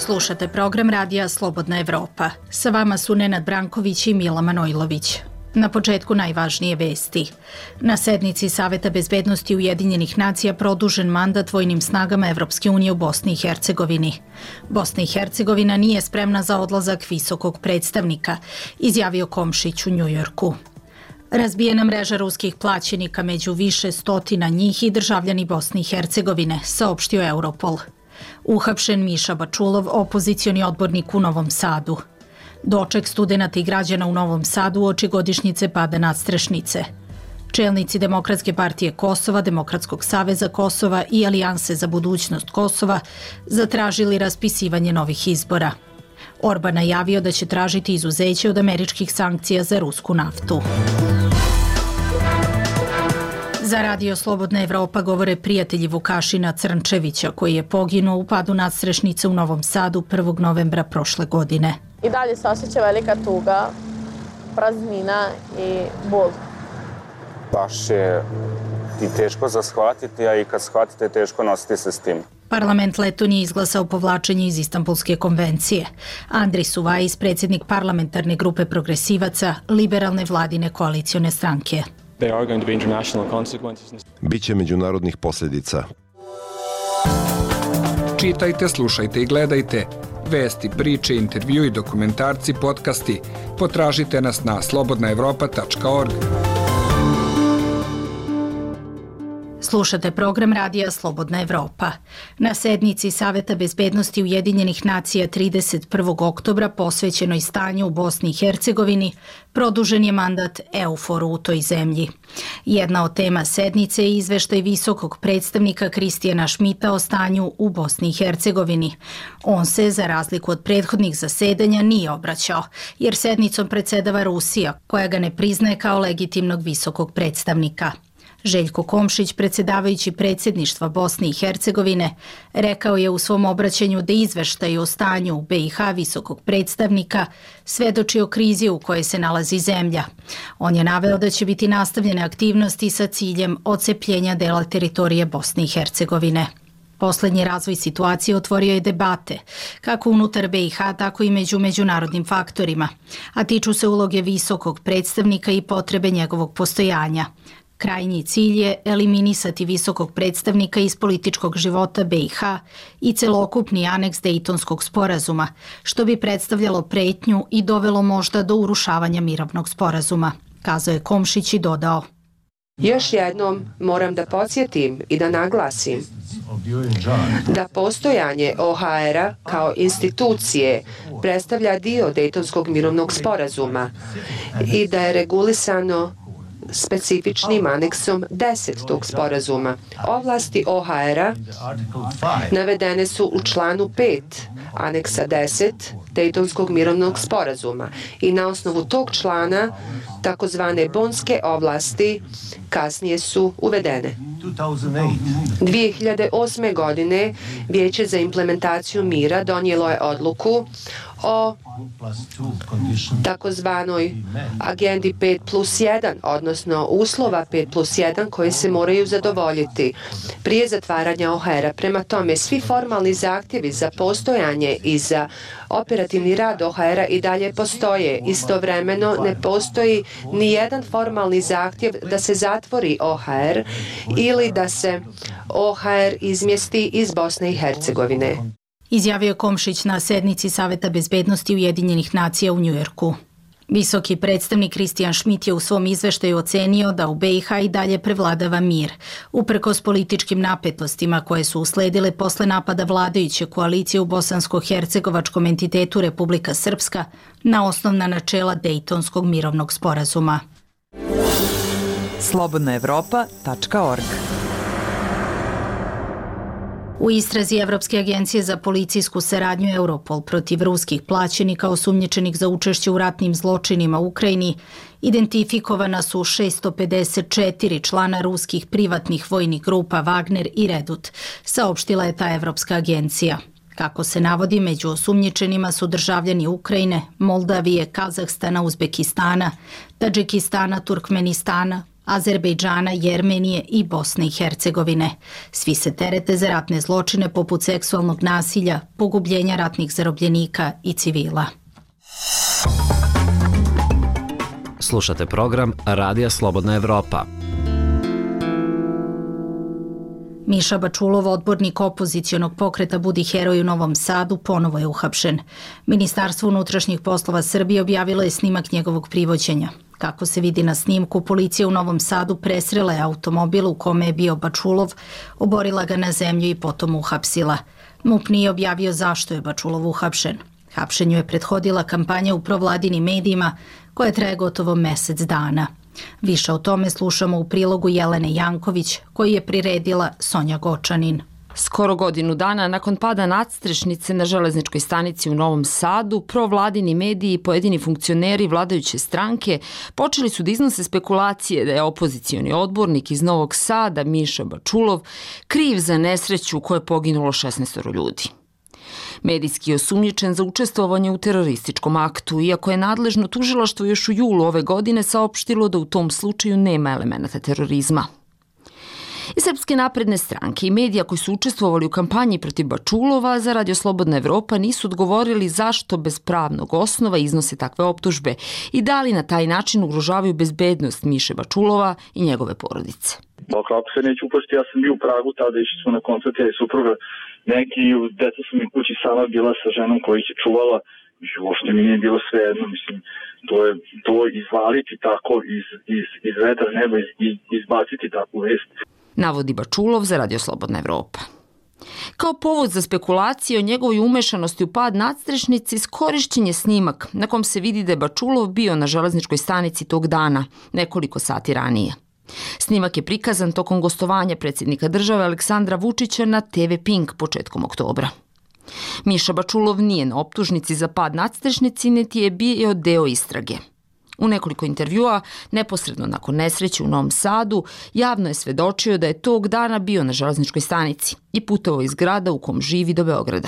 Slušate program radija Slobodna Evropa. Sa vama su Nenad Branković i Mila Manojlović. Na početku najvažnije vesti. Na sednici Saveta bezbednosti Ujedinjenih nacija produžen mandat vojnim snagama Evropske unije u Bosni i Hercegovini. Bosna i Hercegovina nije spremna za odlazak visokog predstavnika, izjavio Komšić u Njujorku. Razbijena mreža ruskih plaćenika među više stotina njih i državljani Bosne i Hercegovine, saopštio Europol. Uhapšen Miša Bačulov, opozicioni odbornik u Novom Sadu. Doček studenata i građana u Novom Sadu uoči godišnjice pada nadstrešnice. Čelnici Demokratske partije Kosova, Demokratskog saveza Kosova i Alijanse za budućnost Kosova zatražili raspisivanje novih izbora. Orban najavio da će tražiti izuzeće od američkih sankcija za rusku naftu. Za Radio Slobodna Evropa govore prijatelji Vukašina Crnčevića, koji je poginuo u padu nadstrešnice u Novom Sadu 1. novembra prošle godine. I dalje se osjeća velika tuga, praznina i bol. Baš je ti teško za shvatiti, a i kad shvatite teško nositi se s tim. Parlament Letonije izglasao povlačenje iz Istanbulske konvencije. Andris Uvajis, predsjednik parlamentarne grupe progresivaca, liberalne vladine koalicione stranke. Biće međunarodnih posljedica. Čitajte, slušajte i gledajte. Vesti, priče, intervju i dokumentarci, podcasti. Potražite nas na slobodnaevropa.org. Slušate program radija Slobodna Evropa. Na sednici Saveta bezbednosti Ujedinjenih nacija 31. oktobra posvećenoj stanju u Bosni i Hercegovini produžen je mandat EUFOR-u u toj zemlji. Jedna od tema sednice je izveštaj visokog predstavnika Kristijana Šmita o stanju u Bosni i Hercegovini. On se, za razliku od prethodnih zasedanja, nije obraćao, jer sednicom predsedava Rusija, koja ga ne priznaje kao legitimnog visokog predstavnika. Željko Komšić, predsjedavajući predsjedništva Bosne i Hercegovine, rekao je u svom obraćanju da izveštaj o stanju u BiH visokog predstavnika svedoči o krizi u kojoj se nalazi zemlja. On je naveo da će biti nastavljene aktivnosti sa ciljem odcepljenja dela teritorije Bosne i Hercegovine. Poslednji razvoj situacije otvorio je debate, kako unutar BiH, tako i među međunarodnim faktorima, a tiču se uloge visokog predstavnika i potrebe njegovog postojanja. Krajnji cilj je eliminisati visokog predstavnika iz političkog života BiH i celokupni aneks Dejtonskog sporazuma, što bi predstavljalo pretnju i dovelo možda do urušavanja mirovnog sporazuma, kazao je Komšić i dodao. Još jednom moram da podsjetim i da naglasim da postojanje OHR-a kao institucije predstavlja dio Dejtonskog mirovnog sporazuma i da je regulisano specifičnim aneksom 10 tog sporazuma. Ovlasti OHR-a navedene su u članu 5 aneksa 10 Dejtonskog mirovnog sporazuma i na osnovu tog člana takozvane bonske ovlasti kasnije su uvedene. 2008. godine Vijeće za implementaciju mira donijelo je odluku o takozvanoj agendi 5+1, odnosno uslova 5+1 koji se moraju zadovoljiti prije zatvaranja OHR-a. Prema tome, svi formalni zahtjevi za postojanje i za operativni rad OHR-a i dalje postoje. Istovremeno ne postoji ni jedan formalni zahtjev da se zatvori OHR ili da se OHR izmjesti iz Bosne i Hercegovine. Izjavio je Komšić na sednici Saveta bezbednosti Ujedinjenih nacija u Njujorku. Visoki predstavnik Kristijan Šmit je u svom izveštaju ocenio da u BiH i dalje prevladava mir, uprkos političkim napetostima koje su usledile posle napada vladajuće koalicije u bosansko-hercegovačkom entitetu Republika Srpska na osnovna načela Dejtonskog mirovnog sporazuma. slobodnaevropa.org. U istrazi Evropske agencije za policijsku saradnju Europol protiv ruskih plaćenika osumnjičenih za učešće u ratnim zločinima u Ukrajini identifikovana su 654 člana ruskih privatnih vojnih grupa Wagner i Redut, saopštila je ta Evropska agencija. Kako se navodi, među osumnjičenima su državljani Ukrajine, Moldavije, Kazahstana, Uzbekistana, Tadžikistana, Turkmenistana, Azerbejdžana, Jermenije i Bosne i Hercegovine. Svi se terete za ratne zločine poput seksualnog nasilja, pogubljenja ratnih zarobljenika i civila. Slušate program Radija Slobodna Evropa. Miša Bačulov, odbornik opozicionog pokreta Budi heroj u Novom Sadu, ponovo je uhapšen. Ministarstvo unutrašnjih poslova Srbije objavilo je snimak njegovog privođenja. Kako se vidi na snimku, policija u Novom Sadu presrela je automobil u kome je bio Bačulov, oborila ga na zemlju i potom uhapsila. MUP nije objavio zašto je Bačulov uhapšen. Hapšenju je prethodila kampanja u provladinim medijima koja traje gotovo mesec dana. Više o tome slušamo u prilogu Jelene Janković, koji je priredila Sonja Gočanin. Skoro godinu dana nakon pada nadstrešnice na železničkoj stanici u Novom Sadu, provladini mediji i pojedini funkcioneri vladajuće stranke počeli su da iznose spekulacije da je opozicioni odbornik iz Novog Sada, Miša Bačulov, kriv za nesreću u kojoj je poginulo 16 ljudi. Medijski je osumnjičen za učestvovanje u terorističkom aktu, iako je nadležno tužilaštvo još u julu ove godine saopštilo da u tom slučaju nema elemenata terorizma. I Srpske napredne stranke i medija koji su učestvovali u kampanji protiv Bačulova za Radio Slobodna Evropa nisu odgovorili zašto bez pravnog osnova iznose takve optužbe i da li na taj način ugrožavaju bezbednost Miše Bačulova i njegove porodice. Kako se neću upasti, ja sam bio u Pragu, tada išli smo na koncert, ja i supruga, neki deca su mi kući sama bila sa ženom koja ih je čuvala, uopšte mi nije bilo svejedno, mislim, to izvaliti tako iz vetra neba, izbaciti takvu vest. Navodi Bačulov za Radio Slobodna Evropa. Kao povod za spekulacije o njegovoj umešanosti u pad nadstrešnice iskorišćen je snimak na kom se vidi da je Bačulov bio na železničkoj stanici tog dana, nekoliko sati ranije. Snimak je prikazan tokom gostovanja predsjednika države Aleksandra Vučića na TV Pink početkom oktobra. Miša Bačulov nije na optužnici za pad nadstrešnici, niti je bio deo istrage. U nekoliko intervjua, neposredno nakon nesreće u Novom Sadu, javno je svedočio da je tog dana bio na železničkoj stanici i putovao iz grada u kom živi do Beograda.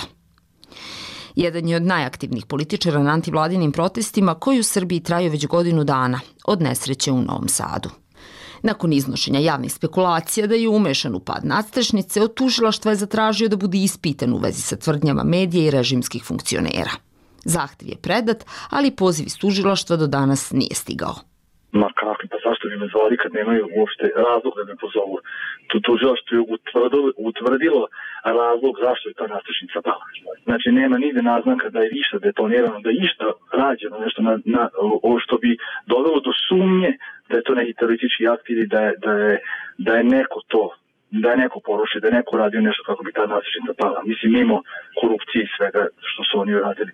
Jedan je od najaktivnijih političara na antivladinim protestima koji u Srbiji traju već godinu dana, od nesreće u Novom Sadu. Nakon iznošenja javnih spekulacija da je umešan u pad nadstrešnice, od tužilaštva je zatražio da bude ispitan u vezi sa tvrdnjama medija i režimskih funkcionera. Zahtev je predat, ali poziv iz tužilaštva do danas nije stigao. Ma kako, pa zašto bi me zvali kad nemaju uopšte razlog da me pozovu? Tužilaštvo je utvrdilo razlog zašto je ta nadstrešnica pala. Znači nema nigde naznaka da je išta detonirano, da je išta rađeno, nešto što bi dovelo do sumnje da je to neki teroristički akt ili da je neko to, da je neko porušio, da je neko radio nešto kako bi ta nadstrešnica pala. Mislim, mimo korupcije i svega što su oni uradili.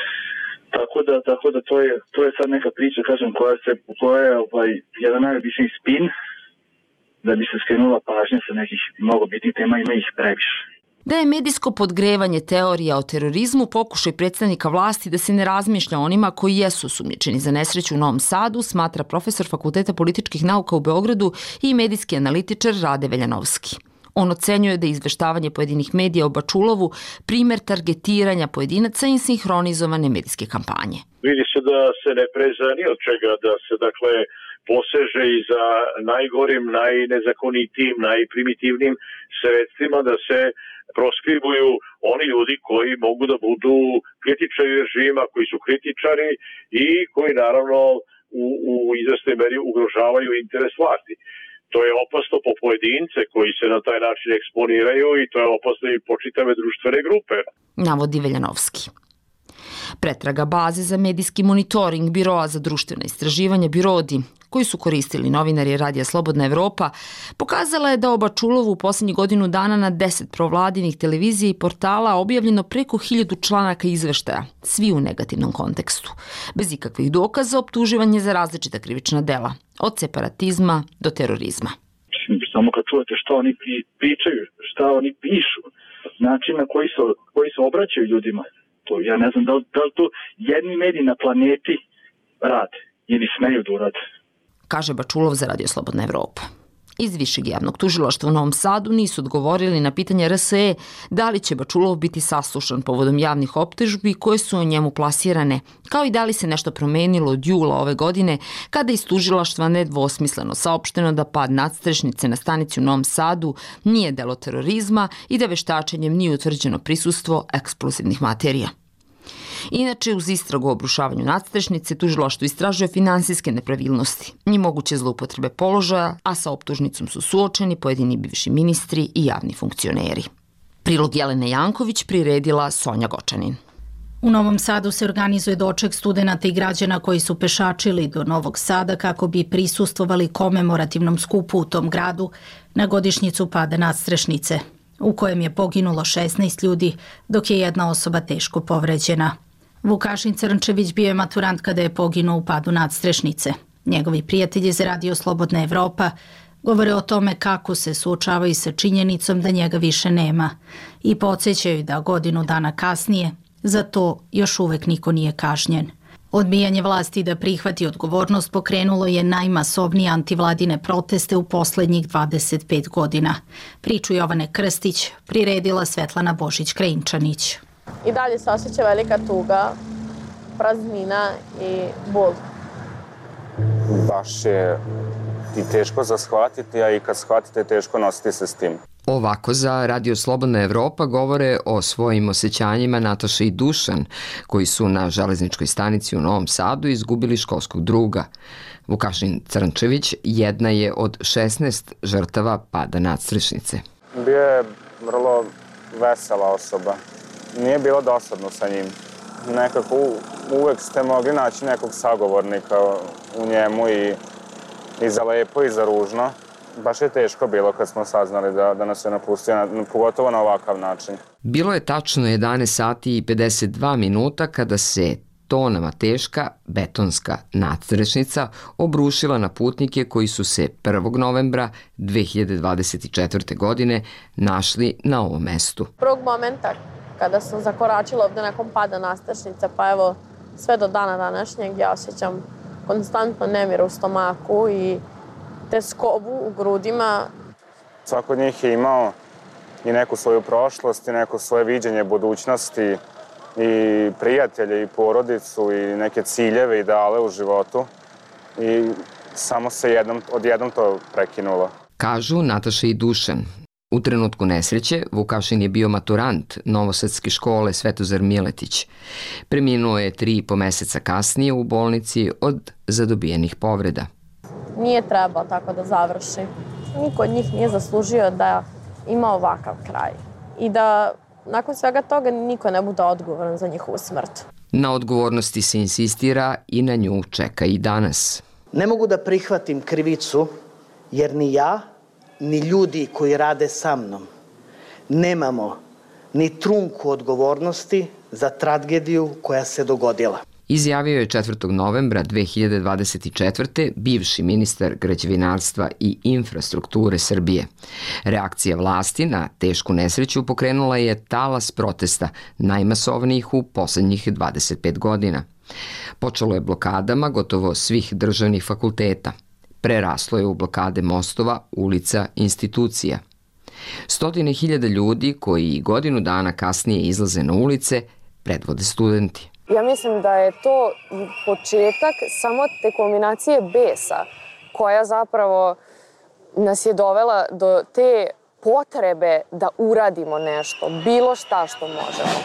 Tako da to je sad neka priča, kažem, koja je jedan najobičniji spin da bi se skrenula pažnja sa nekih mnogo bitnih tema, ima ih previše. Da je medijsko podgrevanje teorija o terorizmu pokušaj predstavnika vlasti da se ne razmišlja onima koji jesu osumnjičeni za nesreću u Novom Sadu, smatra profesor Fakulteta političkih nauka u Beogradu i medijski analitičar Rade Veljanovski. On ocenjuje da je izveštavanje pojedinih medija o Bačulovu primer targetiranja pojedinaca i sinhronizovane medijske kampanje. Vidi se da se ne preza ni od čega, da se poseže i za najgorim, najnezakonitijim, najprimitivnim sredstvima, da se proskribuju oni ljudi koji mogu da budu kritičari režima, koji su kritičari i koji naravno u izvesnoj meri ugrožavaju interes vlasti. To je opasno po pojedince koji se na taj način eksponiraju i to je opasno i po čitave društvene grupe. Navodi Veljanovski. Pretraga baze za medijski monitoring Biroa za društvena istraživanja Birodi, koji su koristili novinari Radija Slobodna Evropa, pokazala je da o Bačulovu u posljednjih godinu dana na 10 provladinih televizija i portala objavljeno preko 1000 članaka izveštaja, svi u negativnom kontekstu, bez ikakvih dokaza optuživanje za različita krivična dela, od separatizma do terorizma. Samo kad čujete što oni pričaju, šta oni pišu, način na koji se obraćaju ljudima, to ja ne znam da li to jedni mediji na planeti rade ili smeju da urade. Kaže Bačulov za Radio Slobodna Evropa. Iz Višeg javnog tužilaštva u Novom Sadu nisu odgovorili na pitanje RSE da li će Bačulov biti saslušan povodom javnih optužbi koje su o njemu plasirane, kao i da li se nešto promenilo od jula ove godine kada iz tužilaštva nedvosmisleno saopšteno da pad nadstrešnice na stanici u Novom Sadu nije delo terorizma i da veštačenjem nije utvrđeno prisustvo eksplozivnih materija. Inače, uz istragu o obrušavanju nadstrešnice, tužilaštvo istražuje finansijske nepravilnosti i moguće zloupotrebe položaja, a sa optužnicom su suočeni pojedini bivši ministri i javni funkcioneri. Prilog Jelene Janković priredila Sonja Gočanin. U Novom Sadu se organizuje doček studenata i građana koji su pešačili do Novog Sada kako bi prisustvovali komemorativnom skupu u tom gradu na godišnjicu pada nadstrešnice, u kojem je poginulo 16 ljudi, dok je jedna osoba teško povređena. Vukašin Crnčević bio je maturant kada je poginuo u padu nadstrešnice. Njegovi prijatelji za Radio Slobodna Evropa govore o tome kako se suočavaju sa činjenicom da njega više nema i podsjećaju da godinu dana kasnije za to još uvek niko nije kažnjen. Odbijanje vlasti da prihvati odgovornost pokrenulo je najmasovnije antivladine proteste u poslednjih 25 godina. Priču Jovane Krstić priredila Svetlana Božić-Krajinčanić. I dalje se osjeća velika tuga, praznina i bol. Baš je i teško za shvatiti, a i kad shvatite teško nositi se s tim. Ovako za Radio Slobodna Evropa govore o svojim osjećanjima Nataša i Dušan, koji su na železničkoj stanici u Novom Sadu izgubili školskog druga. Vukašin Crnčević jedna je od 16 žrtava pada nadstrešnice. Bio je vrlo vesela osoba. Nije bilo dosadno sa njim. Nekako uvek ste mogli naći nekog sagovornika u njemu i za lepo i za ružno. Baš je teško bilo kad smo saznali da nas je napustio, pogotovo na ovakav način. Bilo je tačno 11 sati i 52 minuta kada se tonama teška betonska nadstrešnica obrušila na putnike koji su se 1. novembra 2024. godine našli na ovom mestu. Prvog momenta kada sam zakoračila ovde nakon pada nadstrešnice, pa evo sve do dana današnjeg ja osjećam konstantno nemir u stomaku i teskobu u grudima. Svako od njih je imao i neku svoju prošlost i neko svoje viđenje budućnosti i prijatelje i porodicu i neke ciljeve, ideale u životu i samo se odjednom to prekinulo. Kažu Nataša i Dušan. U trenutku nesreće Vukašin je bio maturant Novosadske škole Svetozar Miletić. Preminuo je 3,5 meseca kasnije u bolnici od zadobijenih povreda. Nije trebao tako da završi. Niko od njih nije zaslužio da ima ovakav kraj. I da nakon svega toga niko ne bude odgovoran za njihovu smrt. Na odgovornosti se insistira i na nju čeka i danas. Ne mogu da prihvatim krivicu jer ni ja, ni ljudi koji rade sa mnom nemamo ni trunku odgovornosti za tragediju koja se dogodila. Izjavio je 4. novembra 2024. bivši ministar građevinarstva i infrastrukture Srbije. Reakcija vlasti na tešku nesreću pokrenula je talas protesta, najmasovnijih u poslednjih 25 godina. Počelo je blokadama gotovo svih državnih fakulteta. Preraslo je u blokade mostova, ulica, institucija. 100.000 ljudi koji godinu dana kasnije izlaze na ulice predvode studenti. Ja mislim da je to početak samo te kulminacije besa koja zapravo nas je dovela do te potrebe da uradimo nešto, bilo šta što možemo.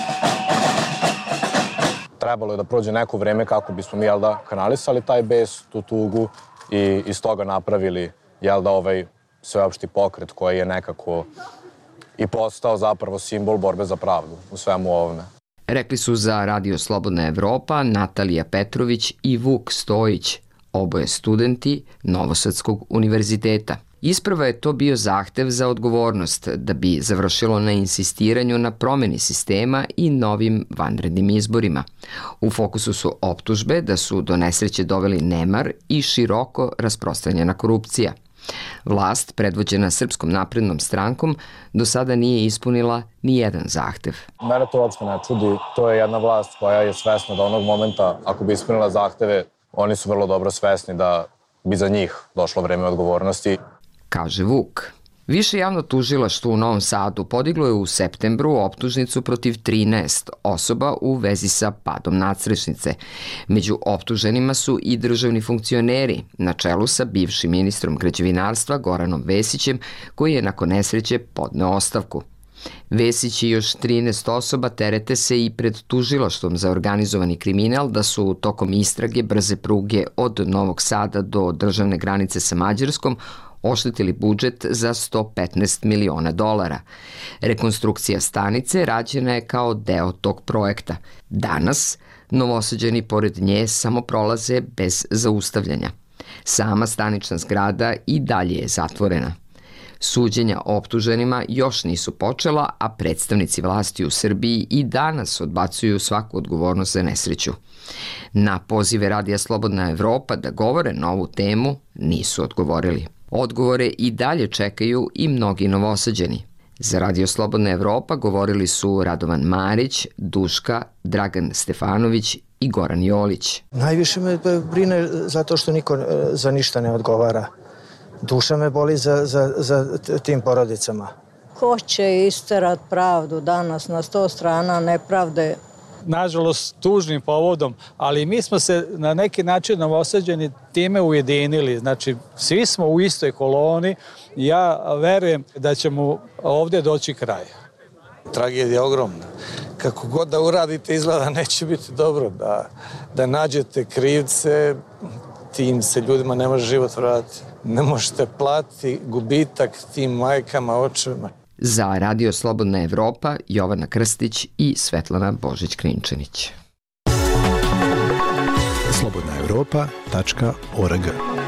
Trebalo je da prođe neko vreme kako bismo mi kanalisali taj bes, tu tugu i iz toga napravili ovaj sveopšti pokret koji je nekako i postao zapravo simbol borbe za pravdu u svemu ovome. Rekli su za Radio Slobodna Evropa Natalija Petrović i Vuk Stojić, oboje studenti Novosadskog univerziteta. Isprva je to bio zahtev za odgovornost da bi završilo na insistiranju na promeni sistema i novim vanrednim izborima. U fokusu su optužbe da su do nesreće doveli nemar i široko rasprostranjena korupcija. Vlast, predvođena Srpskom naprednom strankom, do sada nije ispunila ni jedan zahtev. Mene to uopšte ne čudi. To je jedna vlast koja je svesna da onog momenta, ako bi ispunila zahteve, oni su vrlo dobro svesni da bi za njih došlo vreme odgovornosti. kaže Vuk. Više javno tužilaštvo u Novom Sadu podiglo je u septembru optužnicu protiv 13 osoba u vezi sa padom nadstrešnice. Među optuženima su i državni funkcioneri, na čelu sa bivšim ministrom građevinarstva Goranom Vesićem, koji je nakon nesreće podneo ostavku. Vesić i još 13 osoba terete se i pred tužilaštvom za organizovani kriminal da su tokom istrage brze pruge od Novog Sada do državne granice sa Mađarskom oštetili budžet za $115 miliona. Rekonstrukcija stanice rađena je kao deo tog projekta. Danas Novosađani pored nje samo prolaze bez zaustavljanja. Sama stanična zgrada i dalje je zatvorena. Suđenja optuženima još nisu počela, a predstavnici vlasti u Srbiji i danas odbacuju svaku odgovornost za nesreću. Na pozive Radija Slobodna Evropa da govore na ovu temu nisu odgovorili. Odgovore i dalje čekaju i mnogi Novosađani. Za Radio Slobodna Evropa govorili su Radovan Marić, Duška, Dragan Stefanović i Goran Jolić. Najviše me brine zato što niko za ništa ne odgovara. Duša me boli za tim porodicama. Ko će isterat pravdu danas na 100 strana nepravde? Nažalost, tužnim povodom, ali mi smo se na neki način Novosađani time ujedinili. Znači, svi smo u istoj koloni i ja verujem da ćemo ovdje doći kraj. Tragedija je ogromna. Kako god da uradite, izgleda neće biti dobro. Da nađete krivce, tim se ljudima ne može život vratiti. Ne možete platiti gubitak tim majkama, očevima. Za Radio Slobodna Evropa, Jovana Krstić i Svetlana Božić-Krinčanić. slobodnaevropa.org.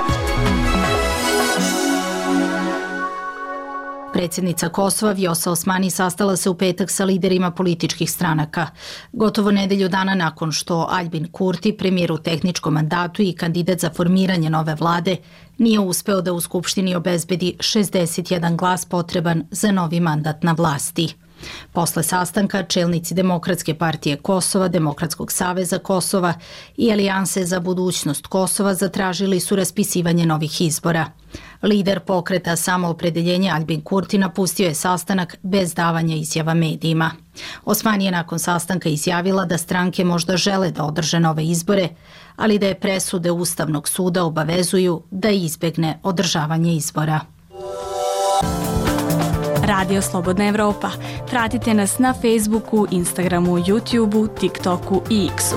Predsjednica Kosova Vjosa Osmani sastala se u petak sa liderima političkih stranaka. Gotovo nedelju dana nakon što Aljbin Kurti, premijer u tehničkom mandatu i kandidat za formiranje nove vlade, nije uspeo da u Skupštini obezbedi 61 glas potreban za novi mandat na vlasti. Posle sastanka, čelnici Demokratske partije Kosova, Demokratskog saveza Kosova i Alijanse za budućnost Kosova zatražili su raspisivanje novih izbora. Lider pokreta Samoopredeljenje Aljbin Kurti napustio je sastanak bez davanja izjava medijima. Osmani je nakon sastanka izjavila da stranke možda žele da održe nove izbore, ali da je presude Ustavnog suda obavezuju da izbegne održavanje izbora. Radio Slobodna Evropa. Pratite nas na Facebooku, Instagramu, YouTubeu, TikToku i X-u.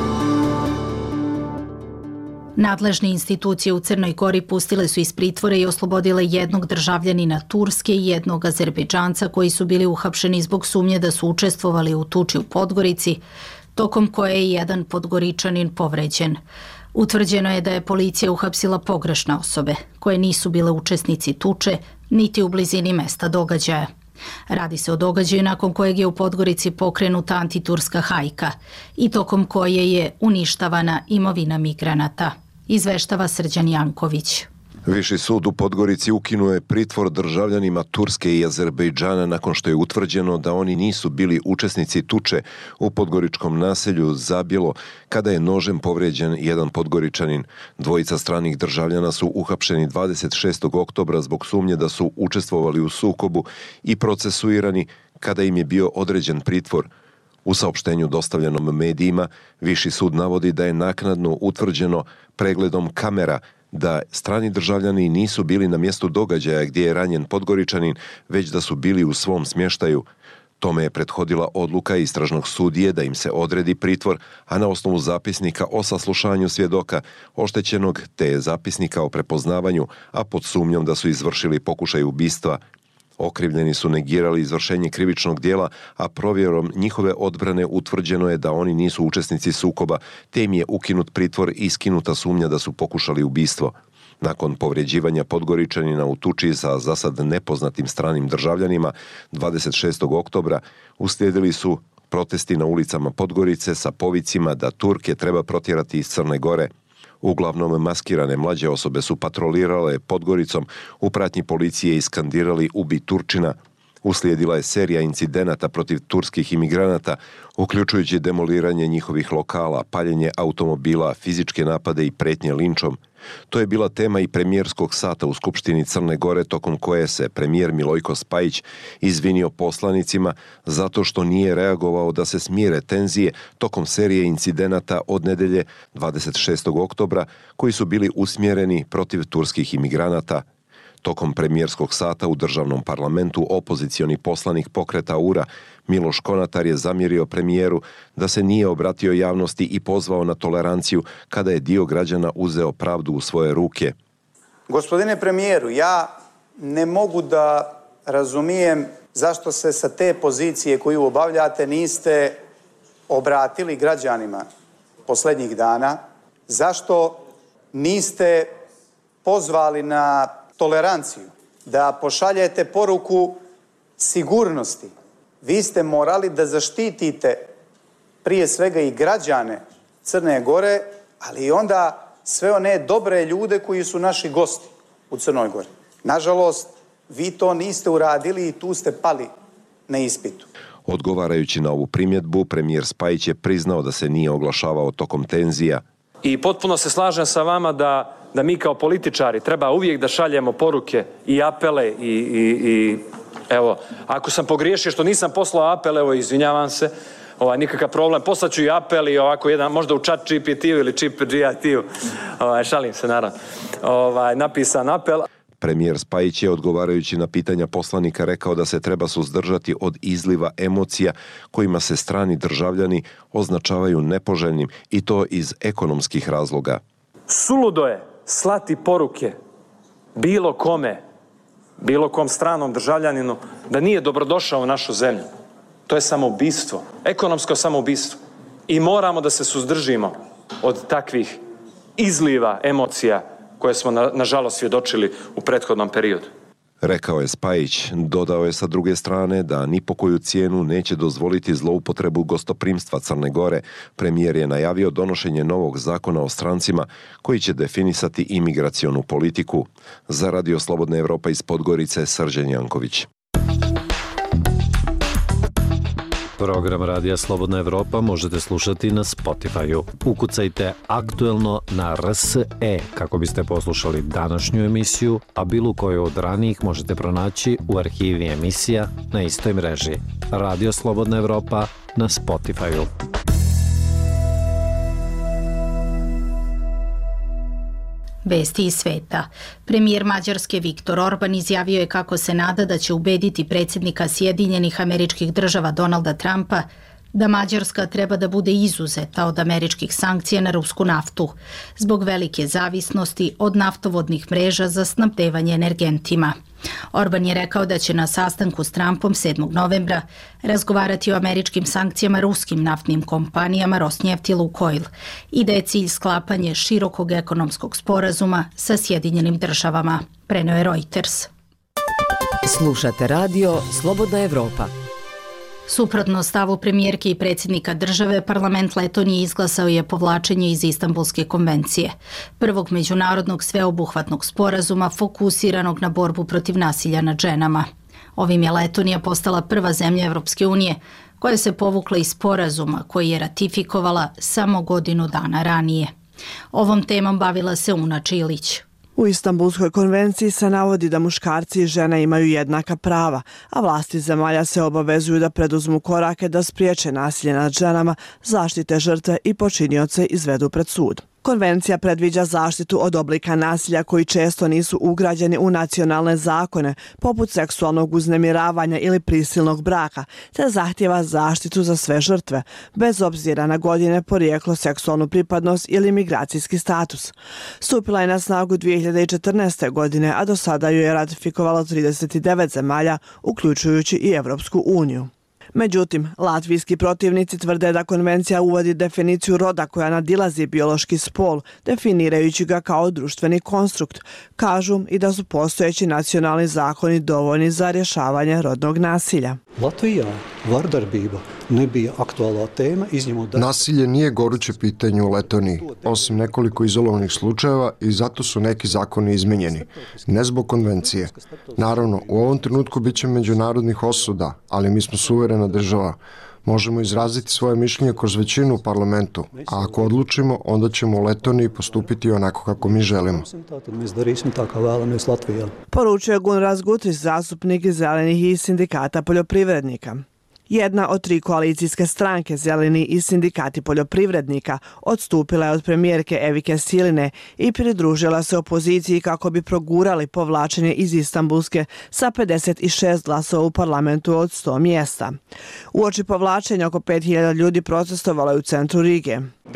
Nadležne institucije u Crnoj Gori pustile su iz pritvora i oslobodile jednog državljanina Turske i jednog Azerbejdžanca koji su bili uhapšeni zbog sumnje da su učestvovali u tuči u Podgorici, tokom koje je jedan Podgoričanin povređen. Utvrđeno je da je policija uhapsila pogrešne osobe, koje nisu bile učesnici tuče, niti u blizini mesta događaja. Radi se o događaju nakon kojeg je u Podgorici pokrenuta antiturska hajka i tokom koje je uništavana imovina migranata, izveštava Srđan Janković. Viši sud u Podgorici ukinuo je pritvor državljanima Turske i Azerbejdžana nakon što je utvrđeno da oni nisu bili učesnici tuče u podgoričkom naselju Zabjelo kada je nožem povređen jedan Podgoričanin. Dvojica stranih državljana su uhapšeni 26. oktobra zbog sumnje da su učestvovali u sukobu i procesuirani kada im je bio određen pritvor. U saopštenju dostavljenom medijima, Viši sud navodi da je naknadno utvrđeno pregledom kamera da strani državljani nisu bili na mjestu događaja gdje je ranjen Podgoričanin, već da su bili u svom smještaju. Tome je prethodila odluka istražnog sudije da im se odredi pritvor, a na osnovu zapisnika o saslušanju svjedoka oštećenog te zapisnika o prepoznavanju, a pod sumnjom da su izvršili pokušaj ubistva. Okrivljeni su negirali izvršenje krivičnog dijela, a provjerom njihove odbrane utvrđeno je da oni nisu učesnici sukoba, te im je ukinut pritvor i skinuta sumnja da su pokušali ubistvo. Nakon povređivanja Podgoričanina u tuči sa zasad nepoznatim stranim državljanima 26. oktobra uslijedili su protesti na ulicama Podgorice sa povicima da Turke treba protjerati iz Crne Gore. Uglavnom maskirane mlađe osobe su patrolirale Podgoricom, u pratnji policije iskandirali "Ubi Turčina". Uslijedila je serija incidenata protiv turskih imigranata, uključujući demoliranje njihovih lokala, paljenje automobila, fizičke napade i pretnje linčom. To je bila tema i premijerskog sata u Skupštini Crne Gore, tokom koje se premijer Milojko Spajić izvinio poslanicima zato što nije reagovao da se smire tenzije tokom serije incidenata od nedelje 26. oktobra koji su bili usmjereni protiv turskih imigranata. Tokom premijerskog sata u državnom parlamentu opozicioni poslanik pokreta URA Miloš Konatar je zamjerio premijeru da se nije obratio javnosti i pozvao na toleranciju kada je dio građana uzeo pravdu u svoje ruke. Gospodine premijeru, ja ne mogu da razumijem zašto se sa te pozicije koju obavljate niste obratili građanima posljednjih dana, zašto niste pozvali na toleranciju, da pošaljete poruku sigurnosti. Vi ste morali da zaštitite prije svega i građane Crne Gore, ali i onda sve one dobre ljude koji su naši gosti u Crnoj Gori. Nažalost, vi to niste uradili i tu ste pali na ispitu. Odgovarajući na ovu primjedbu, premijer Spajić je priznao da se nije oglašavao tokom tenzija. I potpuno se slažem sa vama da mi kao političari treba uvijek da šaljemo poruke i apele i evo, ako sam pogriješio što nisam poslao apel, evo, izvinjavam se, nikakav problem, poslaću i apel i ovako jedan, možda u chat GPT-u ili čip GPT-u, šalim se naravno, napisan apel. Premijer Spajić je, odgovarajući na pitanja poslanika, rekao da se treba suzdržati od izliva emocija kojima se strani državljani označavaju nepoželjnim i to iz ekonomskih razloga. Suludo je slati poruke bilo kome, bilo kom stranom državljaninu da nije dobrodošao u našu zemlju. To je samoubistvo, ekonomsko samoubistvo. I moramo da se suzdržimo od takvih izliva emocija koje smo nažalost svjedočili u prethodnom periodu. Rekao je Spajić. Dodao je sa druge strane da ni po koju cijenu neće dozvoliti zloupotrebu gostoprimstva Crne Gore. Premijer je najavio donošenje novog zakona o strancima koji će definisati imigracionu politiku. Za Radio Slobodna Evropa iz Podgorice, Srđan Janković. Program Radija Slobodna Evropa možete slušati na Spotify-u. Ukucajte aktuelno na RSE kako biste poslušali današnju emisiju, a bilo koju od ranijih možete pronaći u arhivi emisija na istoj mreži. Radio Slobodna Evropa na Spotify-u. Vesti iz sveta. Premijer Mađarske Viktor Orban izjavio je kako se nada da će ubediti predsjednika Sjedinjenih Američkih Država Donalda Trumpa da Mađarska treba da bude izuzeta od američkih sankcija na rusku naftu zbog velike zavisnosti od naftovodnih mreža za snabdevanje energentima. Orban je rekao da će na sastanku s Trumpom 7. novembra razgovarati o američkim sankcijama ruskim naftnim kompanijama Rosneft i Lukoil i da je cilj sklapanje širokog ekonomskog sporazuma sa Sjedinjenim Državama, preneo je Reuters. Slušate radio Slobodna Evropa. Suprotno stavu premijerke i predsjednika države, parlament Letonije izglasao je povlačenje iz Istanbulske konvencije, prvog međunarodnog sveobuhvatnog sporazuma fokusiranog na borbu protiv nasilja nad ženama. Ovim je Letonija postala prva zemlja Evropske unije koja se povukla iz sporazuma koji je ratifikovala samo godinu dana ranije. Ovom temom bavila se Una Čilić. U Istanbulskoj konvenciji se navodi da muškarci i žene imaju jednaka prava, a vlasti zemalja se obavezuju da preduzmu korake da spriječe nasilje nad ženama, zaštite žrtve i počinioce izvedu pred sud. Konvencija predviđa zaštitu od oblika nasilja koji često nisu ugrađeni u nacionalne zakone, poput seksualnog uznemiravanja ili prisilnog braka, te zahtjeva zaštitu za sve žrtve, bez obzira na godine, porijeklo, seksualnu pripadnost ili migracijski status. Stupila je na snagu 2014. godine, a do sada ju je ratifikovalo 39 zemalja, uključujući i Evropsku uniju. Međutim, latvijski protivnici tvrde da konvencija uvodi definiciju roda koja nadilazi biološki spol, definirajući ga kao društveni konstrukt. Kažu i da su postojeći nacionalni zakoni dovoljni za rješavanje rodnog nasilja. Latvijā vardarbība Nasilje nije goruće pitanje u Letoniji, osim nekoliko izolovanih slučajeva, i zato su neki zakoni izmenjeni. Ne zbog konvencije. Naravno, u ovom trenutku bit će međunarodnih osuda, ali mi smo suverena država. Možemo izraziti svoje mišljenje kroz većinu u parlamentu, a ako odlučimo, onda ćemo u Letoniji postupiti onako kako mi želimo. Poručuje Gunras Gutris, zastupnik iz Zelenih i sindikata poljoprivrednika. Jedna od 3 koalicijske stranke, Zeleni i sindikati poljoprivrednika, odstupila je od premijerke Evike Siline i pridružila se opoziciji kako bi progurali povlačenje iz Istanbulske sa 56 glasova u parlamentu od 100 mjesta. Uoči povlačenja oko 5000 ljudi protestovalo je u centru Rige.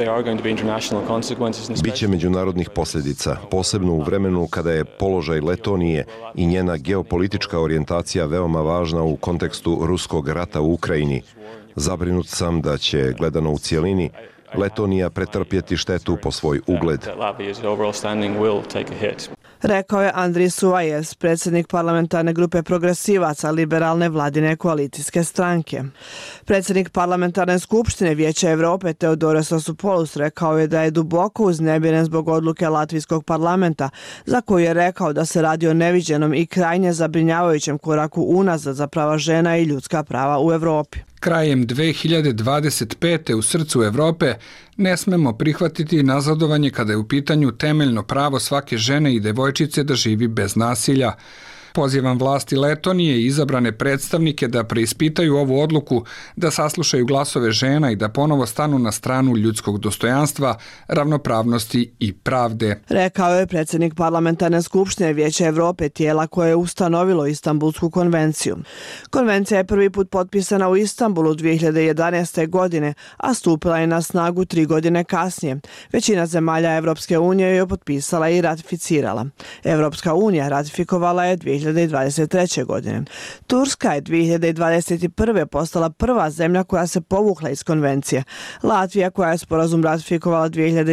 Biće međunarodnih posljedica, posebno u vremenu kada je položaj Letonije i njena geopolitička orijentacija veoma važna u kontekstu ruskog rata u Ukrajini. Zabrinut sam da će, gledano u cijelini, Letonija pretrpjeti štetu po svoj ugled. Rekao je Andris Suvajes, predsjednik parlamentarne grupe progresivaca liberalne vladine koalicijske stranke. Predsjednik parlamentarne skupštine Vijeća Evrope Teodoros Osupoulos rekao je da je duboko uznemiren zbog odluke Latvijskog parlamenta, za koju je rekao da se radi o neviđenom i krajnje zabrinjavajućem koraku unazad za prava žena i ljudska prava u Evropi. Krajem 2025. u srcu Evrope ne smemo prihvatiti nazadovanje kada je u pitanju temeljno pravo svake žene i devojčice da živi bez nasilja. Pozivam vlasti Letonije i izabrane predstavnike da preispitaju ovu odluku, da saslušaju glasove žena i da ponovo stanu na stranu ljudskog dostojanstva, ravnopravnosti i pravde. Rekao je predsjednik parlamentarne skupštine Vijeća Evrope, tijela koje je ustanovilo Istanbulsku konvenciju. Konvencija je prvi put potpisana u Istanbulu 2011. godine, a stupila je na snagu 3 godine kasnije. Većina zemalja Evropske unije je potpisala i ratificirala. Evropska unija ratifikovala je 2023. godine. Turska je 2021. postala prva zemlja koja se povukla iz konvencije. Latvija, koja je sporazum ratifikovala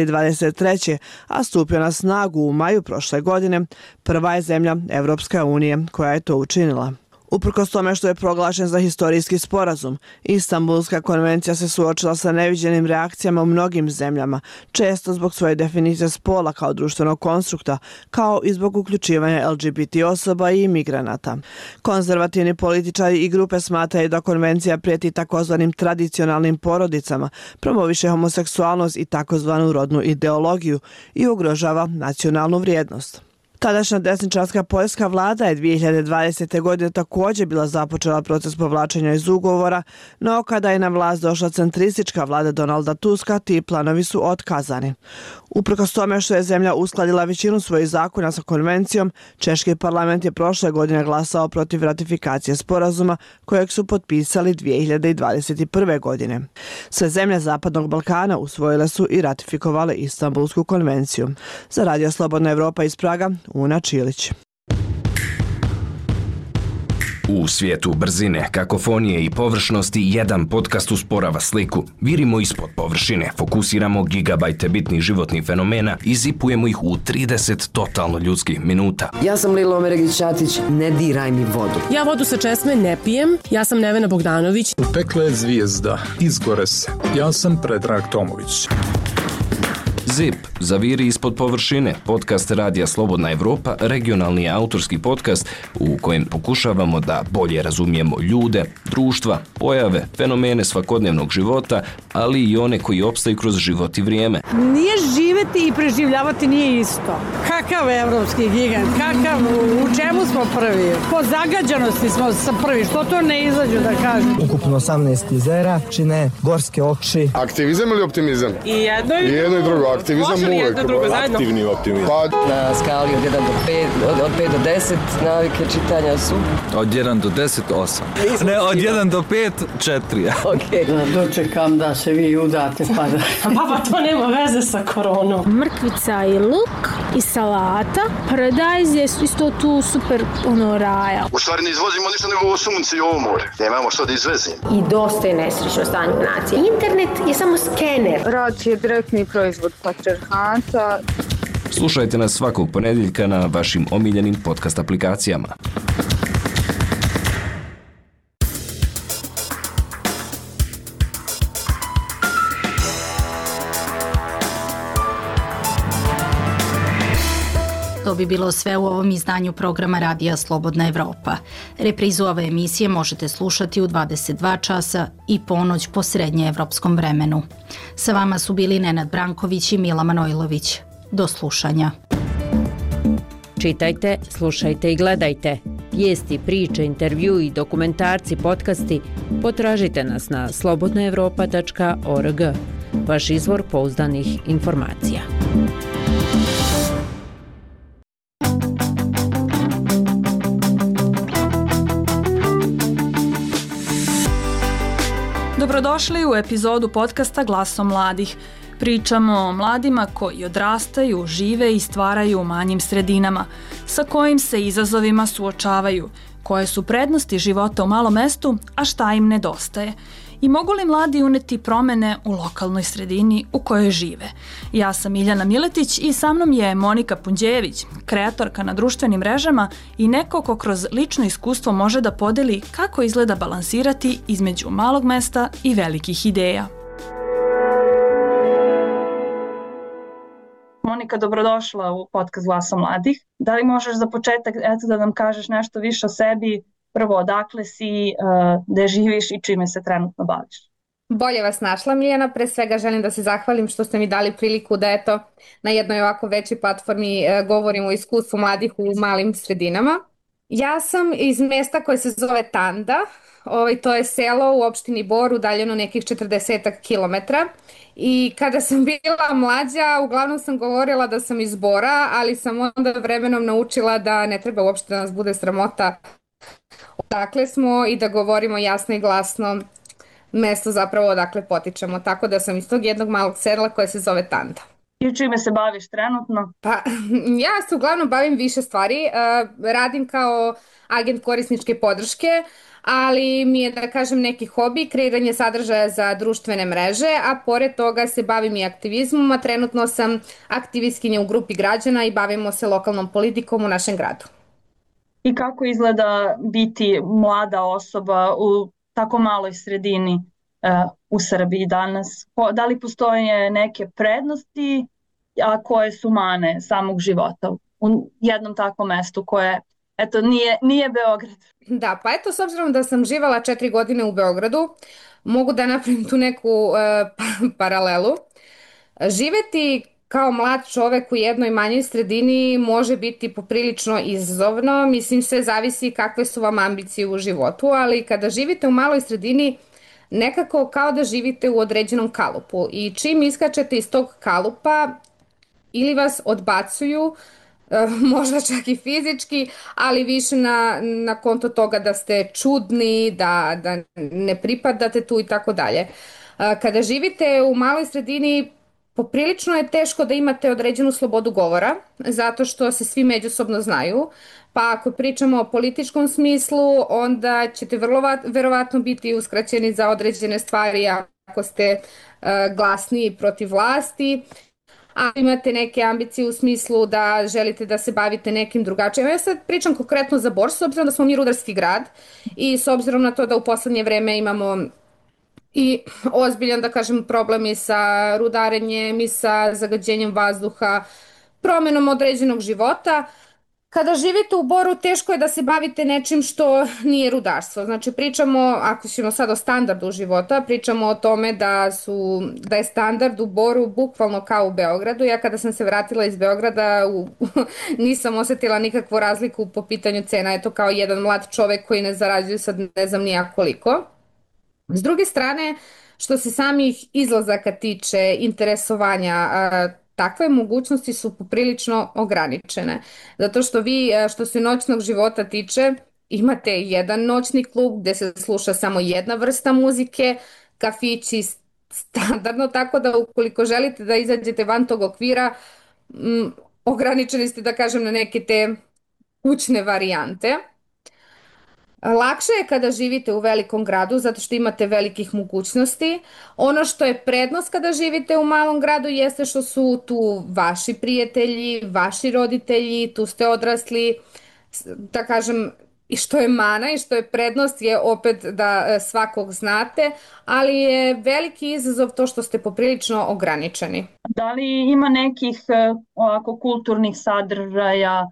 2023. a stupio na snagu u maju prošle godine, prva je zemlja Evropske unije koja je to učinila. Uprkos tome što je proglašen za historijski sporazum, Istanbulska konvencija se suočila sa neviđenim reakcijama u mnogim zemljama, često zbog svoje definicije spola kao društvenog konstrukta, kao i zbog uključivanja LGBT osoba i imigranata. Konzervativni političari i grupe smatraju da konvencija prijeti takozvanim tradicionalnim porodicama, promoviše homoseksualnost i takozvanu rodnu ideologiju i ugrožava nacionalnu vrijednost. Tadašnja desničarska poljska vlada je 2020. godine također bila započela proces povlačenja iz ugovora, no kada je na vlast došla centristička vlada Donalda Tuska, ti planovi su otkazani. Uprkos tome što je zemlja uskladila većinu svojih zakona sa konvencijom, Češki parlament je prošle godine glasao protiv ratifikacije sporazuma kojeg su potpisali 2021. godine. Sve zemlje Zapadnog Balkana usvojile su i ratifikovale Istanbulsku konvenciju. Za Radio Slobodna Evropa iz Praga, Una Čilić. U svijetu brzine, kakofonije i površnosti jedan podcast usporava sliku. Virimo ispod površine, fokusiramo gigabajte bitnih životnih fenomena i zipujemo ih u 30 totalno ljudskih minuta. Ja sam Lilo Omeregić-Ćatić, ne diraj mi vodu. Ja vodu sa česme ne pijem, ja sam Nevena Bogdanović. Pekla je zvijezda, izgore se. Ja sam Predrag Tomović. ZIP, Zaviri ispod površine, podcast Radija Slobodna Evropa, regionalni autorski podcast u kojem pokušavamo da bolje razumijemo ljude, društva, pojave, fenomene svakodnevnog života, ali i one koji opstaju kroz život i vrijeme. Nije živeti i preživljavati nije isto. Kakav evropski gigant, kakav, u čemu smo prvi? Po zagađanosti smo prvi, što to ne izađu da kažu? Ukupno 18 jezera, čine gorske oči. Aktivizam ili optimizam? I jedno i drugo. Aktivizam uvijek. Aktivni optimizam. Na skali od 1 do 5, od 5 do 10 navike čitanja su? Od 1 do 10, 8. Ne, od 1 do 5, 4. Ok. Dočekam da se vi udate pa da... Baba, to nema veze sa koronom. Mrkvica i luk i salata. Paradajz je isto tu super raja. U stvari ne izvozimo ništa nego ovo sunce i ovo more. Nemamo što da izvezimo. I dosta je nesrećno stanje nacije. Internet je samo skener. Rad je direktni proizvod patrijarhata. Slušajte nas svakog ponedjeljka na vašim omiljenim podcast aplikacijama. To bi bilo sve u ovom izdanju programa Radija Slobodna Evropa. Reprizu ove emisije možete slušati u 22 časa i ponoć po srednjeevropskom vremenu. Sa vama su bili Nenad Branković i Mila Manojlović. Do slušanja. Čitajte, slušajte i gledajte. Vijesti, priče, intervju i dokumentarci, podcasti potražite nas na slobodnaevropa.org. Vaš izvor pouzdanih informacija. Dobrodošli u epizodu podcasta Glasom mladih. Pričamo o mladima koji odrastaju, žive i stvaraju u manjim sredinama, sa kojim se izazovima suočavaju, koje su prednosti života u malom mestu, a šta im nedostaje. I mogu li mladi uneti promene u lokalnoj sredini u kojoj žive? Ja sam Miljana Miletić i sa mnom je Monika Punđejević, kreatorka na društvenim mrežama i neko ko kroz lično iskustvo može da podeli kako izgleda balansirati između malog mesta i velikih ideja. Monika, dobrodošla u podcast Glasa mladih. Da li možeš za početak da nam kažeš nešto više o sebi? Prvo, odakle si, gde živiš i čime se trenutno baviš? Bolje vas našla, Miljana. Pre svega želim da se zahvalim što ste mi dali priliku da na jednoj ovako većoj platformi govorim o iskustvu mladih u malim sredinama. Ja sam iz mesta koje se zove Tanda. To je selo u opštini Bor, udaljeno nekih 40 kilometara. I kada sam bila mlađa, uglavnom sam govorila da sam iz Bora, ali sam onda vremenom naučila da ne treba uopšte da nas bude sramota odakle smo i da govorimo jasno i glasno mesto zapravo odakle potičemo. Tako da sam iz tog jednog malog sela koje se zove Tanda. I čime se baviš trenutno? Pa, ja se uglavnom bavim više stvari. Radim kao agent korisničke podrške, ali mi je, da kažem, neki hobi, kreiranje sadržaja za društvene mreže, a pored toga se bavim i aktivizmom, a trenutno sam aktivistkinja u grupi građana i bavimo se lokalnom politikom u našem gradu. I kako izgleda biti mlada osoba u tako maloj sredini u Srbiji danas? Da li postoje neke prednosti, a koje su mane samog života u jednom takvom mestu koje nije Beograd? Da, pa s obzirom da sam živala 4 godine u Beogradu, mogu da napravim tu neku paralelu. Živeti kao mlad čovek u jednoj manjoj sredini može biti poprilično izazovno, mislim sve zavisi kakve su vam ambicije u životu, ali kada živite u maloj sredini nekako kao da živite u određenom kalupu i čim iskačete iz tog kalupa ili vas odbacuju, možda čak i fizički, ali više na konto toga da ste čudni, da ne pripadate tu i tako dalje. Kada živite u maloj sredini, poprilično je teško da imate određenu slobodu govora, zato što se svi međusobno znaju, pa ako pričamo o političkom smislu, onda ćete verovatno biti uskraćeni za određene stvari ako ste glasni protiv vlasti, a imate neke ambicije u smislu da želite da se bavite nekim drugačijim. Ja sad pričam konkretno za Bor, s obzirom da smo mi rudarski grad i s obzirom na to da u poslednje vreme imamo i ozbiljan, da kažem, problem i sa rudarenjem i sa zagađenjem vazduha, promenom određenog života. Kada živite u Boru, teško je da se bavite nečim što nije rudarstvo. Znači, pričamo, ako ćemo sad o standardu života, pričamo o tome da je standard u Boru bukvalno kao u Beogradu. Ja kada sam se vratila iz Beograda nisam osetila nikakvu razliku po pitanju cena. Eto, kao jedan mlad čovek koji ne zarađuje sad ne znam nija koliko. S druge strane, što se samih izlazaka tiče, interesovanja, takve mogućnosti su poprilično ograničene. Zato što vi, što se noćnog života tiče, imate jedan noćni klub gde se sluša samo jedna vrsta muzike, kafići standardno, tako da ukoliko želite da izađete van tog okvira, ograničeni ste, da kažem, na neke te kućne varijante. Lakše je kada živite u velikom gradu zato što imate velikih mogućnosti. Ono što je prednost kada živite u malom gradu jeste što su tu vaši prijatelji, vaši roditelji, tu ste odrasli, da kažem, i što je mana i što je prednost je opet da svakog znate, ali je veliki izazov to što ste poprilično ograničeni. Da li ima nekih ovako kulturnih sadržaja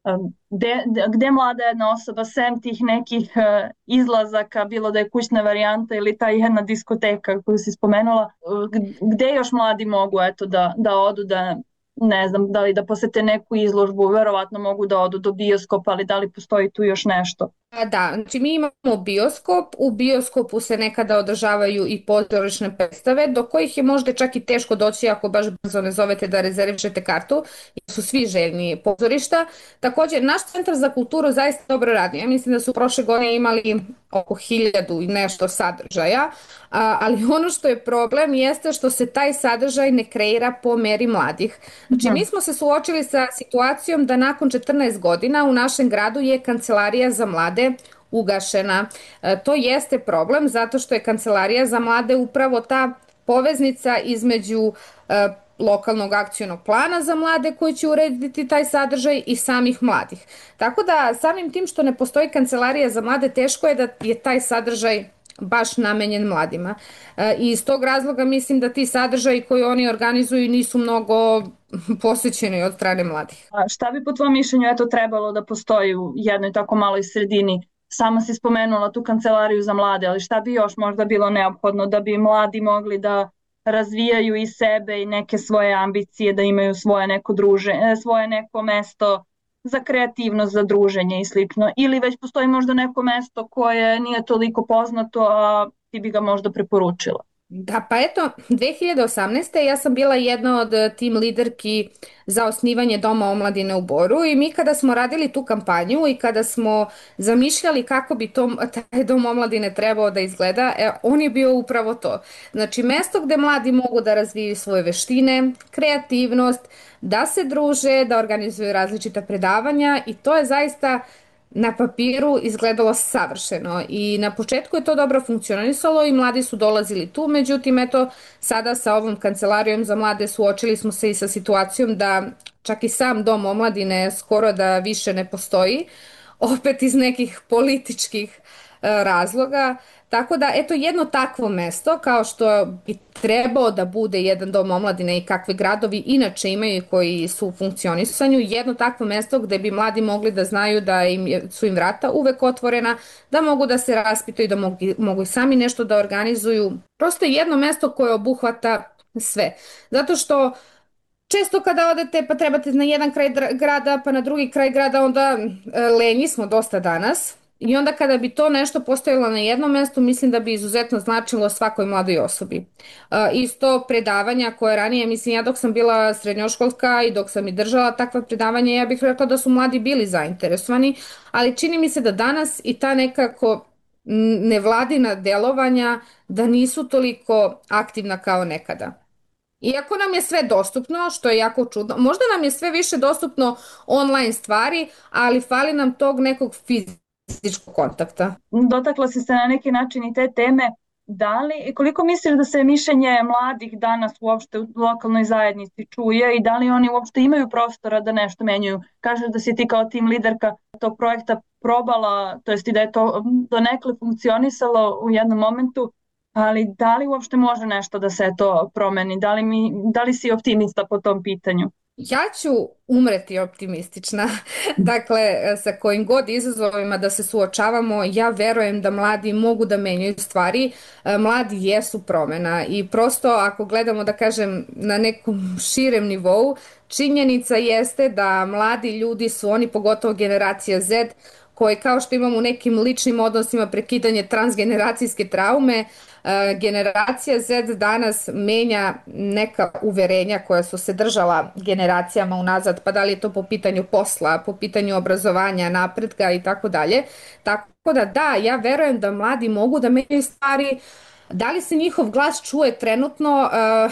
gde mlada jedna osoba sem tih nekih izlazaka, bilo da je kućna varijanta ili ta jedna diskoteka koju si spomenula, gde još mladi mogu da odu, da ne znam, da li da posete neku izložbu, verovatno mogu da odu do bioskopa, ali da li postoji tu još nešto? Da, znači mi imamo bioskop, u bioskopu se nekada održavaju i pozorišne predstave, do kojih je možda čak i teško doći ako baš brzo ne zovete da rezervišete kartu, jer su svi željni pozorišta. Također, naš centar za kulturu zaista dobro radi. Ja mislim da su prošle godine imali oko 1000 i nešto sadržaja, ali ono što je problem jeste što se taj sadržaj ne kreira po meri mladih. Znači, mi smo se suočili sa situacijom da nakon 14 godina u našem gradu je Kancelarija za mlade ugašena. To jeste problem zato što je Kancelarija za mlade upravo ta poveznica između lokalnog akcionog plana za mlade koji će urediti taj sadržaj i samih mladih. Tako da samim tim što ne postoji Kancelarija za mlade, teško je da je taj sadržaj baš namenjen mladima. I iz tog razloga mislim da ti sadržaji koji oni organizuju nisu mnogo posvećeni od strane mladih. A šta bi po tvojom mišljenju trebalo da postoji u jednoj tako maloj sredini? Sama si spomenula tu Kancelariju za mlade, ali šta bi još možda bilo neophodno da bi mladi mogli da razvijaju i sebe i neke svoje ambicije, da imaju svoje neko druženje, svoje neko mesto za kreativnost, za druženje i slično, ili već postoji možda neko mesto koje nije toliko poznato, a ti bi ga možda preporučila? Da, pa eto, 2018. ja sam bila jedna od tim liderki za osnivanje Doma omladine u Boru i mi kada smo radili tu kampanju i kada smo zamišljali kako bi taj Dom omladine trebao da izgleda, on je bio upravo to. Znači, mesto gde mladi mogu da razviju svoje veštine, kreativnost, da se druže, da organizuju različita predavanja i to je zaista na papiru izgledalo savršeno i na početku je to dobro funkcionisalo i mladi su dolazili tu, međutim eto sada sa ovom Kancelarijom za mlade suočili smo se i sa situacijom da čak i sam Dom omladine skoro da više ne postoji, opet iz nekih političkih razloga. Tako da, eto, jedno takvo mesto, kao što bi trebao da bude jedan dom omladine i kakve gradovi inače imaju koji su u funkcionisanju, jedno takvo mesto gde bi mladi mogli da znaju da su im vrata uvek otvorena, da mogu da se raspitaju, da mogu i sami nešto da organizuju. Prosto je jedno mesto koje obuhvata sve. Zato što često kada odete pa trebate na jedan kraj grada pa na drugi kraj grada, onda lenji smo dosta danas. I onda kada bi to nešto postojalo na jednom mestu, mislim da bi izuzetno značilo svakoj mladoj osobi. Isto predavanja koje ranije, mislim ja dok sam bila srednjoškolska i dok sam i držala takva predavanja, ja bih rekla da su mladi bili zainteresovani, ali čini mi se da danas i ta nekako nevladina delovanja da nisu toliko aktivna kao nekada. Iako nam je sve dostupno, što je jako čudno, možda nam je sve više dostupno online stvari, ali fali nam tog nekog fizičkog kontakta. Dotakla si se na neki način i te teme. Koliko misliš da se mišljenje mladih danas uopšte u lokalnoj zajednici čuje i da li oni uopšte imaju prostora da nešto menjaju? Kažeš da si ti kao tim liderka tog projekta probala, to jest i da je to donekle funkcionisalo u jednom momentu, ali da li uopšte može nešto da se to promeni? Da li si optimista po tom pitanju? Ja ću umreti optimistična. Dakle, sa kojim god izazovima da se suočavamo, ja verujem da mladi mogu da menjaju stvari. Mladi jesu promena i prosto ako gledamo da kažem na nekom širem nivou, činjenica jeste da mladi ljudi su oni, pogotovo generacija Z, koji kao što imamo u nekim ličnim odnosima prekidanje transgeneracijske traume, generacija Z danas menja neka uverenja koja su se držala generacijama unazad, pa da li je to po pitanju posla, po pitanju obrazovanja, napretka i tako dalje. Tako da, ja verujem da mladi mogu da menjaju stvari. Da li se njihov glas čuje trenutno?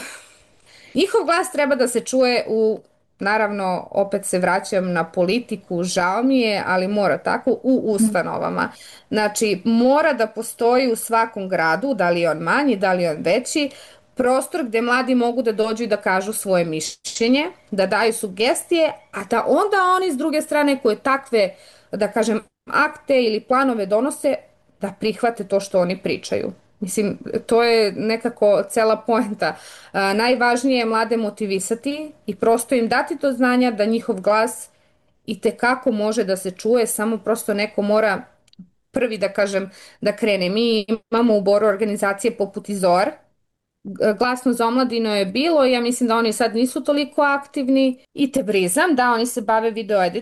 Njihov glas treba da se čuje naravno, opet se vraćam na politiku, žao mi je, ali mora tako, u ustanovama. Znači, mora da postoji u svakom gradu, da li je on manji, da li je on veći, prostor gde mladi mogu da dođu i da kažu svoje mišljenje, da daju sugestije, a da onda oni s druge strane koje takve, da kažem, akte ili planove donose, da prihvate to što oni pričaju. Mislim, to je nekako cela poenta. Najvažnije je mlade motivisati i prosto im dati do znanja da njihov glas i tekako može da se čuje, samo prosto neko mora prvi, da kažem, da krene. Mi imamo u Boru organizacije poput IZOR, Glasno za omladinu je bilo, ja mislim da oni sad nisu toliko aktivni, i Tebrizam, da, oni se bave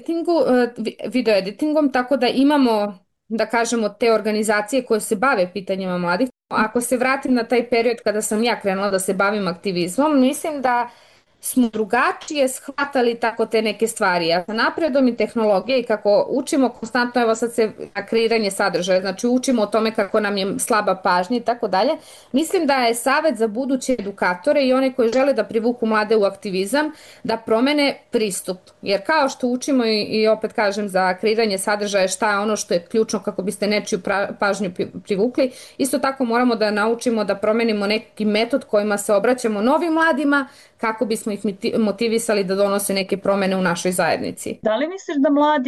video editingom, tako da imamo, da kažemo, te organizacije koje se bave pitanjima mladih. Ako se vratim na taj period kada sam ja krenula da se bavim aktivizmom, mislim da smo drugačije shvatali tako te neke stvari. A sa napredom i tehnologije i kako učimo konstantno, evo sad se kreiranje sadržaja, znači učimo o tome kako nam je slaba pažnja i tako dalje, mislim da je savjet za buduće edukatore i one koji žele da privuku mlade u aktivizam da promene pristup. Jer kao što učimo i opet kažem za kreiranje sadržaja šta je ono što je ključno kako biste nečiju pažnju privukli, isto tako moramo da naučimo da promenimo neki metod kojima se obraćamo novim mladima kako bismo ih motivisali da donose neke promene u našoj zajednici. Da li misliš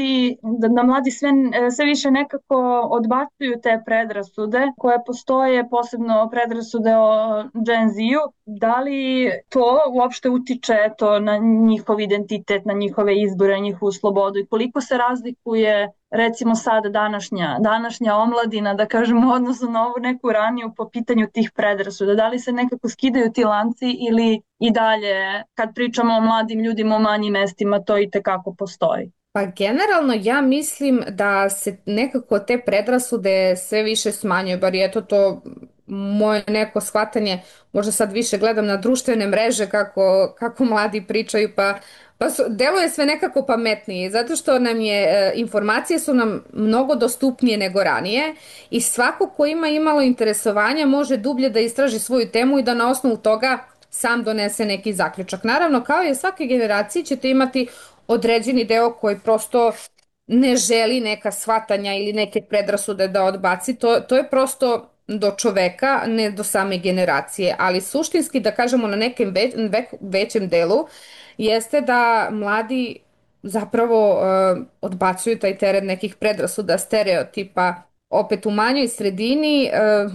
da mladi sve više nekako odbacuju te predrasude koje postoje, posebno predrasude o Gen Z-u? Da li to uopšte utiče na njihov identitet, na njihove izbore, na njihovu slobodu i koliko se razlikuje recimo sad današnja omladina, da kažemo, odnosno na ovu neku raniju po pitanju tih predrasuda? Da li se nekako skidaju ti lanci ili i dalje kad pričamo o mladim ljudima u manjim mestima to i tekako postoji? Pa generalno ja mislim da se nekako te predrasude sve više smanjuju, bar je to moje neko shvatanje, možda sad više gledam na društvene mreže kako mladi pričaju, pa deluje sve nekako pametnije, zato što informacije su nam mnogo dostupnije nego ranije i svako ko ima imalo interesovanja može dublje da istraži svoju temu i da na osnovu toga sam donese neki zaključak. Naravno, kao i u svakoj generaciji ćete imati određeni deo koji prosto ne želi neka shvatanja ili neke predrasude da odbaci, to je prosto do čoveka, ne do same generacije, ali suštinski, da kažemo, na nekem većem delu jeste da mladi zapravo odbacuju taj teret nekih predrasuda, stereotipa. Opet u manjoj sredini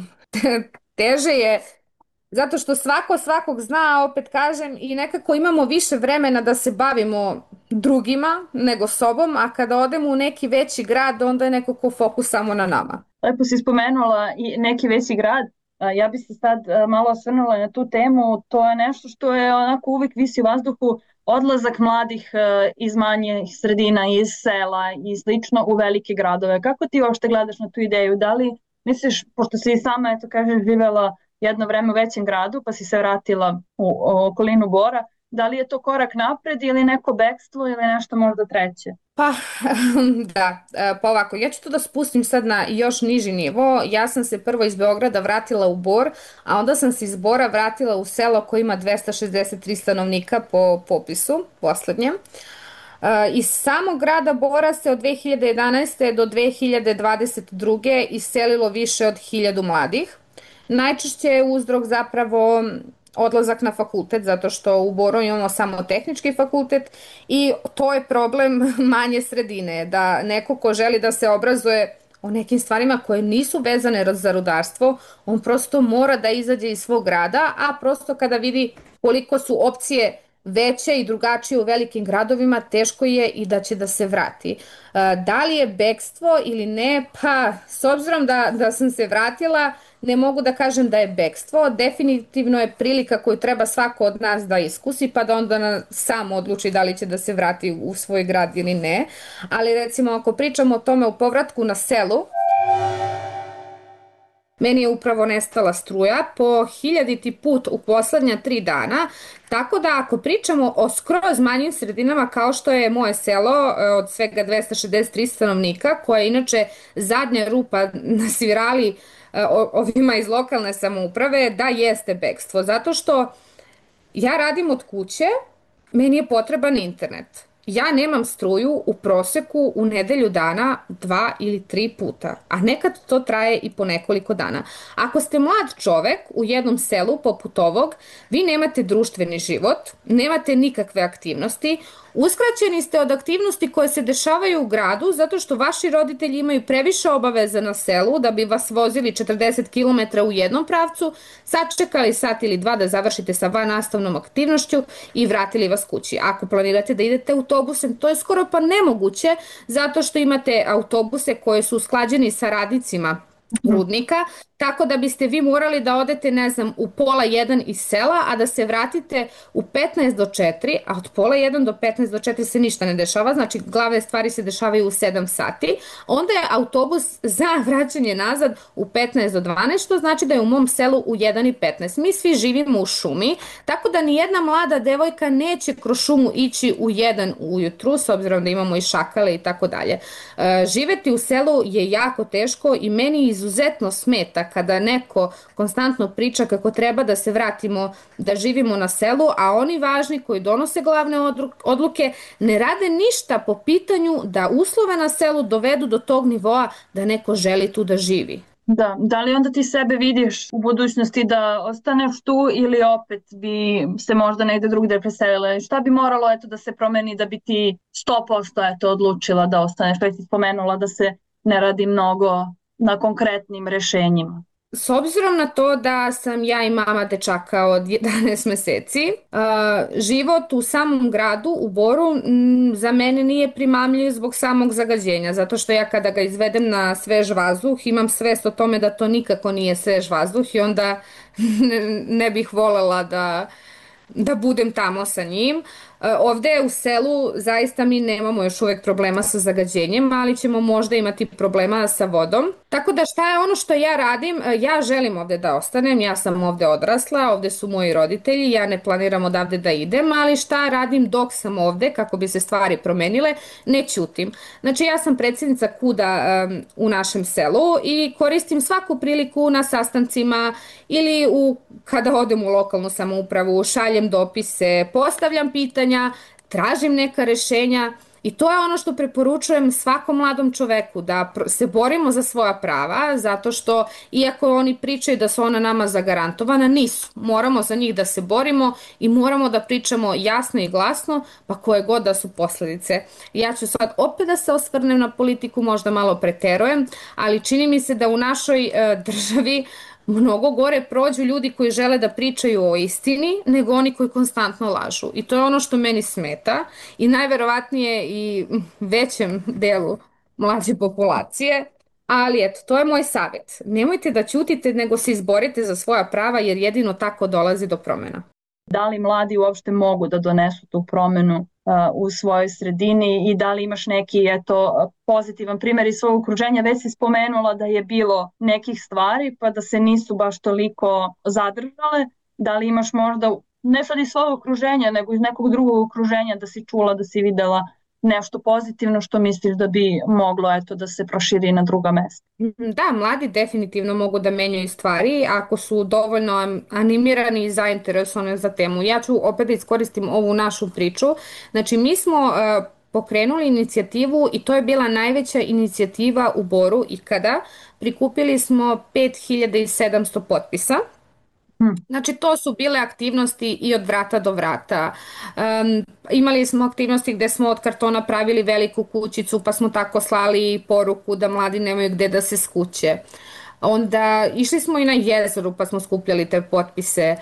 teže je, zato što svako svakog zna, opet kažem, i nekako imamo više vremena da se bavimo drugima nego sobom, a kada odemo u neki veći grad, onda je nekako fokus samo na nama. Lepo si spomenula i neki veći grad. Ja bi se sad malo osvrnula na tu temu. To je nešto što je onako uvijek visi u vazduhu, odlazak mladih iz manjih sredina, iz sela i slično u velike gradove. Kako ti uopšte gledaš na tu ideju? Da li misliš, pošto si i sama, eto kažeš, živjela jedno vreme u većem gradu pa si se vratila u okolinu Bora, da li je to korak napred ili neko bekstvo ili nešto možda treće? Pa ovako, ja ću to da spustim sad na još niži nivo. Ja sam se prvo iz Beograda vratila u Bor, a onda sam se iz Bora vratila u selo koje ima 263 stanovnika po popisu poslednjem. Iz samog grada Bora se od 2011. do 2022. iselilo više od 1000 mladih. Najčešće je uzrok zapravo odlazak na fakultet, zato što u Boru imamo samo tehnički fakultet i to je problem manje sredine, da neko ko želi da se obrazuje o nekim stvarima koje nisu vezane za rudarstvo, on prosto mora da izađe iz svog grada, a prosto kada vidi koliko su opcije veće i drugačije u velikim gradovima, teško je i da će da se vrati. Da li je bekstvo ili ne? Pa, s obzirom da sam se vratila, ne mogu da kažem da je bekstvo. Definitivno je prilika koju treba svako od nas da iskusi, pa da onda sam odluči da li će da se vrati u svoj grad ili ne. Ali recimo, ako pričamo o tome u povratku na selu, meni je upravo nestala struja po 1000. put u poslednja 3 dana, tako da ako pričamo o skroz manjim sredinama kao što je moje selo od svega 263 stanovnika, koja je inače zadnja rupa na svirali ovima iz lokalne samouprave, da jeste bekstvo, zato što ja radim od kuće, meni je potreban internet. Ja nemam struju u proseku u nedelju dana 2 ili 3 puta, a nekad to traje i po nekoliko dana. Ako ste mlad čovek u jednom selu poput ovog, vi nemate društveni život, nemate nikakve aktivnosti, Uskraćeni ste od aktivnosti koje se dešavaju u gradu zato što vaši roditelji imaju previše obaveza na selu da bi vas vozili 40 km u jednom pravcu, sačekali sat ili dva da završite sa vannastavnom aktivnošću i vratili vas kući. Ako planirate da idete autobusem, to je skoro pa nemoguće zato što imate autobuse koje su usklađeni sa radnicima rudnika, tako da biste vi morali da odete, ne znam, u 12:30 iz sela, a da se vratite u 15 do 4, a od 12:30 do 15 do 4 se ništa ne dešava, znači glavne stvari se dešavaju u 7 sati. Onda je autobus za vraćanje nazad u 15 do 12, što znači da je u mom selu u 1:15. Mi svi živimo u šumi, tako da ni jedna mlada devojka neće kroz šumu ići u 1 ujutru, s obzirom da imamo i šakale i tako dalje. Živeti u selu je jako teško i meni izuzetno smeta kada neko konstantno priča kako treba da se vratimo, da živimo na selu, a oni važni koji donose glavne odluke ne rade ništa po pitanju da uslove na selu dovedu do tog nivoa da neko želi tu da živi. Da li onda ti sebe vidiš u budućnosti da ostaneš tu ili opet bi se možda negde drugde preselila? Šta bi moralo da se promeni da bi ti 100% odlučila da ostaneš? Već si spomenula da se ne radi mnogo na konkretnim rešenjima. S obzirom na to da sam ja i mama dečaka od 11 meseci, život u samom gradu, u Boru, za mene nije primamljiv zbog samog zagađenja, zato što ja kada ga izvedem na svež vazduh imam svest o tome da to nikako nije svež vazduh i onda ne bih volela da budem tamo sa njim. Ovde u selu zaista mi nemamo još uvek problema sa zagađenjem, ali ćemo možda imati problema sa vodom. Tako da šta je ono što ja radim? Ja želim ovde da ostanem, ja sam ovde odrasla, ovde su moji roditelji, ja ne planiram odavde da idem, ali šta radim dok sam ovde kako bi se stvari promenile? Ne ćutim. Znači ja sam predsjednica KUD-a u našem selu i koristim svaku priliku na sastancima ili kada odem u lokalnu samoupravu, šaljem dopise, postavljam pitanja, tražim neka rešenja i to je ono što preporučujem svakom mladom čoveku, da se borimo za svoja prava, zato što iako oni pričaju da su ona nama zagarantovana, nisu. Moramo za njih da se borimo i moramo da pričamo jasno i glasno, pa koje god da su posledice. Ja ću sad opet da se osvrnem na politiku, možda malo preterujem, ali čini mi se da u našoj državi mnogo gore prođu ljudi koji žele da pričaju o istini nego oni koji konstantno lažu. I to je ono što meni smeta i najverovatnije i većem delu mlađe populacije. Ali eto, to je moj savjet. Nemojte da ćutite nego se izborite za svoja prava jer jedino tako dolazi do promjena. Da li mladi uopšte mogu da donesu tu promjenu u svojoj sredini i da li imaš neki pozitivan primjer iz svog okruženja? Već si spomenula da je bilo nekih stvari pa da se nisu baš toliko zadržale. Da li imaš možda, ne sad iz svog okruženja nego iz nekog drugog okruženja, da si čula, da si videla nešto pozitivno što misliš da bi moglo da se proširi na druga mesta? Da, mladi definitivno mogu da menjaju stvari ako su dovoljno animirani i zainteresovani za temu. Ja ću opet da iskoristim ovu našu priču. Znači, mi smo pokrenuli inicijativu i to je bila najveća inicijativa u Boru ikada. Prikupili smo 5700 potpisa. Znači to su bile aktivnosti i od vrata do vrata. Imali smo aktivnosti gde smo od kartona pravili veliku kućicu pa smo tako slali poruku da mladi nemaju gde da se skuće. Onda išli smo i na jezeru pa smo skupljali te potpise.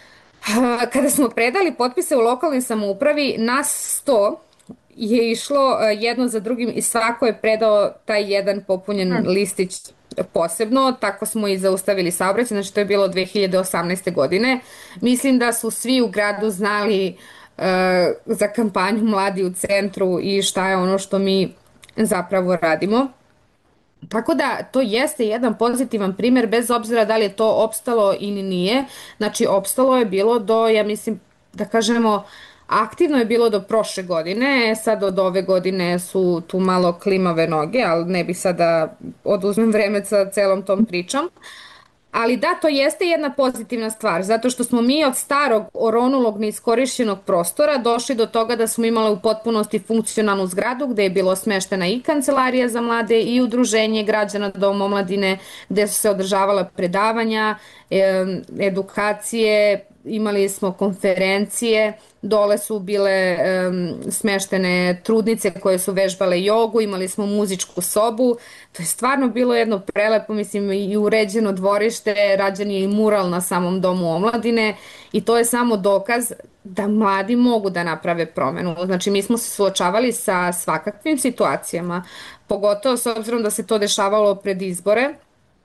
Kada smo predali potpise u lokalnoj samoupravi, nas 100 je išlo jedno za drugim i svako je predao taj jedan popunjen listić posebno, tako smo i zaustavili saobraćaj, znači to je bilo 2018. godine. Mislim da su svi u gradu znali za kampanju Mladi u centru i šta je ono što mi zapravo radimo. Tako da to jeste jedan pozitivan primjer bez obzira da li je to opstalo ili nije. Znači opstalo je bilo do, ja mislim da kažemo, aktivno je bilo do prošle godine, sad od ove godine su tu malo klimave noge, ali ne bih sad da oduzmem vreme sa celom tom pričom. Ali da, to jeste jedna pozitivna stvar, zato što smo mi od starog oronulog neiskorišćenog prostora došli do toga da smo imali u potpunosti funkcionalnu zgradu gde je bilo smeštena i kancelarija za mlade i udruženje građana Dom omladine gde su se održavala predavanja, edukacije, imali smo konferencije, dole su bile smeštene trudnice koje su vežbale jogu, imali smo muzičku sobu, to je stvarno bilo jedno prelepo, mislim, i uređeno dvorište, rađen je i mural na samom domu omladine i to je samo dokaz da mladi mogu da naprave promenu. Znači, mi smo se suočavali sa svakakvim situacijama, pogotovo s obzirom da se to dešavalo pred izbore,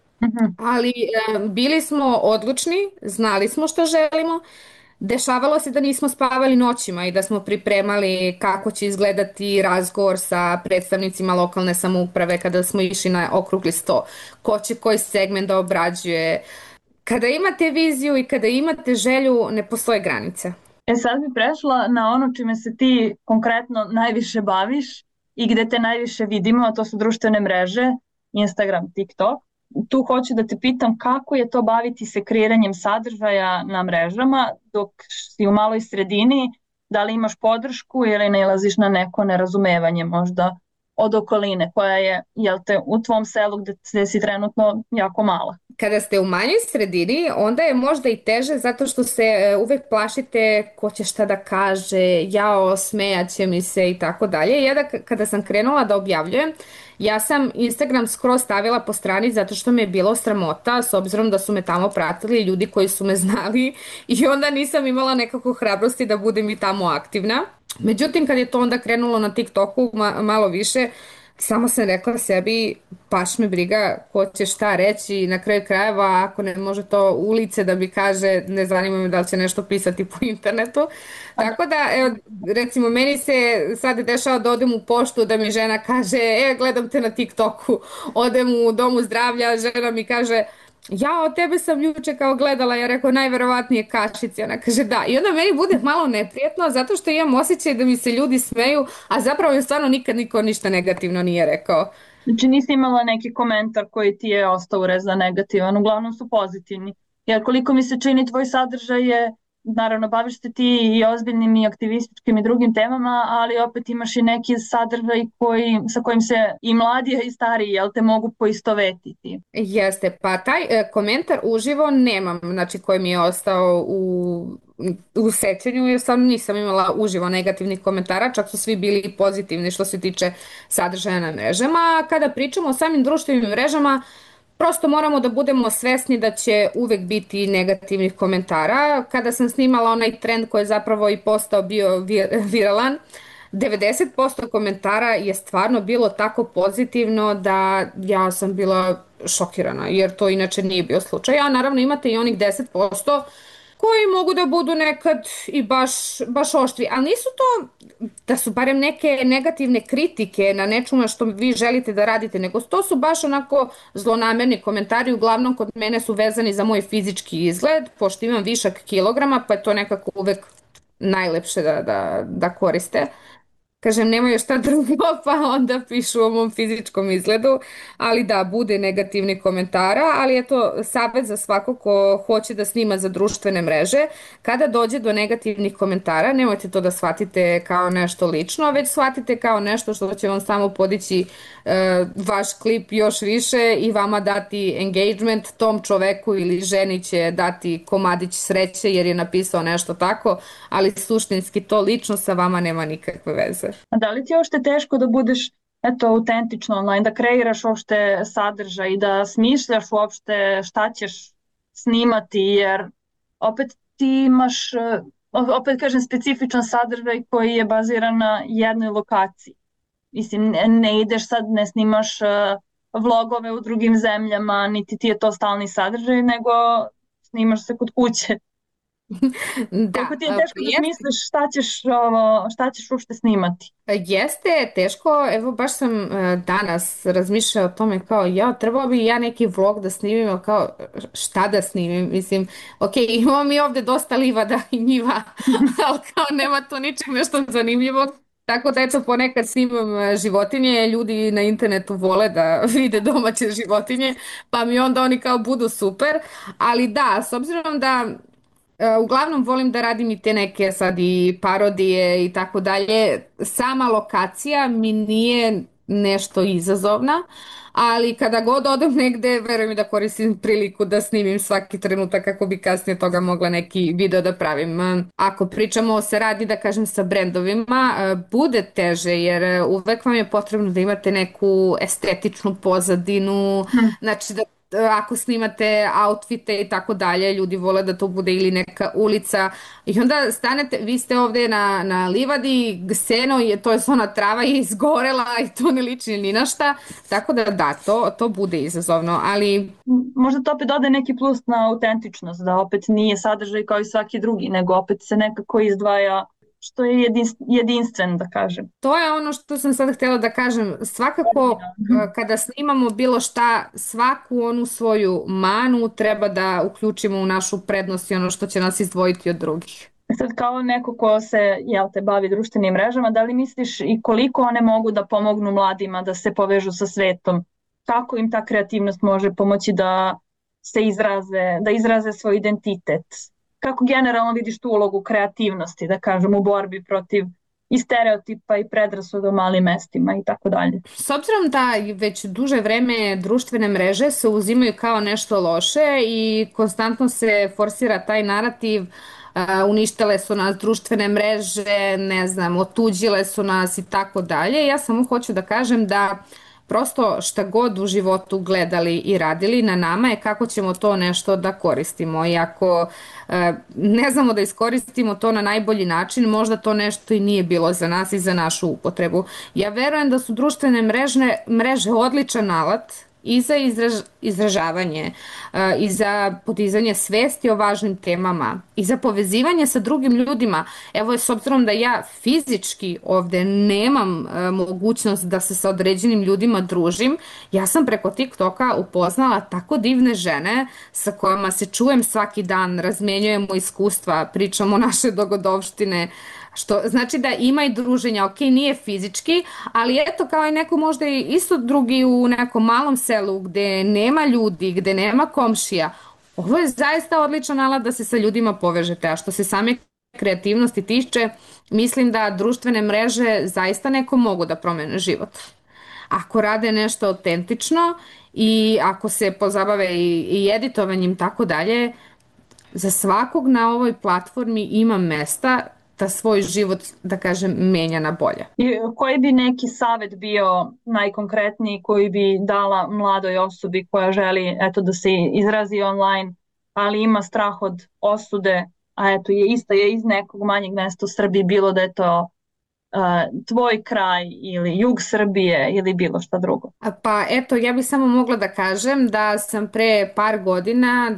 ali bili smo odlučni, znali smo što želimo. Dešavalo se da nismo spavali noćima i da smo pripremali kako će izgledati razgovor sa predstavnicima lokalne samouprave kada smo išli na okrugli sto, ko će koji segment da obrađuje. Kada imate viziju i kada imate želju, ne postoje granice. Sad bi prešla na ono čime se ti konkretno najviše baviš i gde te najviše vidimo, a to su društvene mreže, Instagram, TikTok. Tu hoću da te pitam kako je to baviti se kreiranjem sadržaja na mrežama dok si u maloj sredini, da li imaš podršku ili nailaziš na neko nerazumevanje možda od okoline koja je, jel te, u tvom selu gde si trenutno jako mala. Kada ste u manjoj sredini, onda je možda i teže zato što se uvek plašite ko će šta da kaže, jao, smejaće mi se i tako dalje. Ja kada sam krenula da objavljujem, ja sam Instagram skroz stavila po strani zato što me je bilo sramota s obzirom da su me tamo pratili ljudi koji su me znali i onda nisam imala nekako hrabrosti da budem i tamo aktivna. Međutim, kad je to onda krenulo na TikToku malo više, samo sam rekla sebi, baš me briga ko će šta reći, na kraju krajeva ako ne može to ulice da mi kaže, ne zanima me da li će nešto pisati po internetu. Tako da, evo, recimo, meni se sad dešava da odem u poštu da mi žena kaže, gledam te na TikToku, odem u domu zdravlja, žena mi kaže, ja od tebe sam juče kao gledala, ja rekao najverovatnije kašici, ona kaže da. I onda meni bude malo neprijetno zato što imam osjećaj da mi se ljudi smeju, a zapravo je stvarno nikad niko ništa negativno nije rekao. Znači nisi imala neki komentar koji ti je ostao urezan negativan, uglavnom su pozitivni. Jer koliko mi se čini tvoj sadržaj je, naravno baviš se ti i ozbiljnim i aktivističkim i drugim temama, ali opet imaš i neki sadržaj sa kojim se i mladi i stariji, jel te, mogu poistovetiti. Jeste, pa taj komentar uživo nemam, znači koji mi je ostao u sećanju, jer sam nisam imala uživo negativnih komentara, čak su svi bili pozitivni što se tiče sadržaja na mrežama. Kada pričamo o samim društvenim mrežama, prosto moramo da budemo svesni da će uvek biti negativnih komentara. Kada sam snimala onaj trend koji je zapravo i postao bio viralan, 90% komentara je stvarno bilo tako pozitivno da ja sam bila šokirana, jer to inače nije bio slučaj. A naravno imate i onih 10% koji mogu da budu nekad i baš oštri, ali nisu to da su barem neke negativne kritike na nečemu što vi želite da radite, nego to su baš onako zlonamerni komentari, uglavnom kod mene su vezani za moj fizički izgled, pošto imam višak kilograma, pa je to nekako uvek najlepše da koriste. Kažem, nemaju šta drugo, pa onda pišu o mom fizičkom izgledu, ali da, bude negativni komentara, ali je to savjet za svako ko hoće da snima za društvene mreže. Kada dođe do negativnih komentara, nemojte to da shvatite kao nešto lično, već shvatite kao nešto što će vam samo podići vaš klip još više i vama dati engagement, tom čoveku ili ženi će dati komadić sreće jer je napisao nešto tako, ali suštinski to lično sa vama nema nikakve veze. A da li ti je uopšte teško da budeš autentično online, da kreiraš uopšte sadržaj i da smišljaš uopšte šta ćeš snimati, jer opet ti imaš, opet kažem, specifičan sadržaj koji je baziran na jednoj lokaciji. Mislim, ne ideš sad, ne snimaš vlogove u drugim zemljama, niti ti je to stalni sadržaj, nego snimaš se kod kuće. Koliko ti je teško da misliš šta ćeš uopšte snimati? Jeste teško, evo baš sam danas razmišljala o tome kao trebao bi ja neki vlog da snimim, kao šta da snimim, mislim, ok, imamo mi ovde dosta livada i njiva, ali kao nema to ničeg nešto zanimljivo. Tako da eto ponekad snimam životinje, ljudi na internetu vole da vide domaće životinje, pa mi onda oni kao budu super, ali da, s obzirom da uglavnom volim da radim i te neke sad i parodije i tako dalje, sama lokacija mi nije nešto izazovna, ali kada god odem negde, verujem mi da koristim priliku da snimim svaki trenutak kako bi kasnije toga mogla neki video da pravim. Ako pričamo se radi, da kažem, sa brendovima, bude teže jer uvek vam je potrebno da imate neku estetičnu pozadinu, znači da ako snimate outfite i tako dalje, ljudi vole da to bude ili neka ulica i onda stanete, vi ste ovde na livadi, seno je, to je ona trava je izgorela i to ne liči ni na šta, tako da, to bude izazovno, ali... Možda to opet dode neki plus na autentičnost, da opet nije sadržaj kao i svaki drugi, nego opet se nekako izdvaja što je jedinstven, da kažem. To je ono što sam sad htjela da kažem. Svakako, kada snimamo bilo šta, svaku onu svoju manu treba da uključimo u našu prednost i ono što će nas izdvojiti od drugih. Sad kao neko ko se bavi društvenim mrežama, da li misliš i koliko one mogu da pomognu mladima da se povežu sa svetom? Kako im ta kreativnost može pomoći da se izraze svoj identitet? Kako generalno vidiš tu ulogu kreativnosti, da kažem, u borbi protiv i stereotipa i predrasuda u malim mestima i tako dalje? S obzirom da već duže vreme društvene mreže se uzimaju kao nešto loše i konstantno se forsira taj narativ, uništile su nas društvene mreže, ne znam, otuđile su nas i tako dalje. Ja samo hoću da kažem da prosto šta god u životu gledali i radili, na nama je kako ćemo to nešto da koristimo i ako ne znamo da iskoristimo to na najbolji način, možda to nešto i nije bilo za nas i za našu upotrebu. Ja verujem da su društvene mreže odličan alat i za izražavanje, i za podizanje svesti o važnim temama, i za povezivanje sa drugim ljudima. Evo, s obzirom da ja fizički ovde nemam mogućnost da se sa određenim ljudima družim, ja sam preko TikToka upoznala tako divne žene sa kojima se čujem svaki dan, razmenjujemo iskustva, pričamo naše dogodovštine, što znači da ima i druženja, ok, nije fizički, ali eto kao i neko možda i isto drugi u nekom malom selu gde nema ljudi, gde nema komšija. Ovo je zaista odličan alat da se sa ljudima povežete, a što se same kreativnosti tiče, mislim da društvene mreže zaista neko mogu da promene život. Ako rade nešto autentično i ako se pozabave i editovanjem tako dalje, za svakog na ovoj platformi ima mesta da svoj život, da kažem, menja na bolje. I koji bi neki savjet bio najkonkretniji koji bi dala mladoj osobi koja želi da se izrazi online, ali ima strah od osude, a je iz nekog manjeg mesta u Srbiji, bilo da je to tvoj kraj ili jug Srbije ili bilo šta drugo? Pa eto, ja bih samo mogla da kažem da sam pre par godina,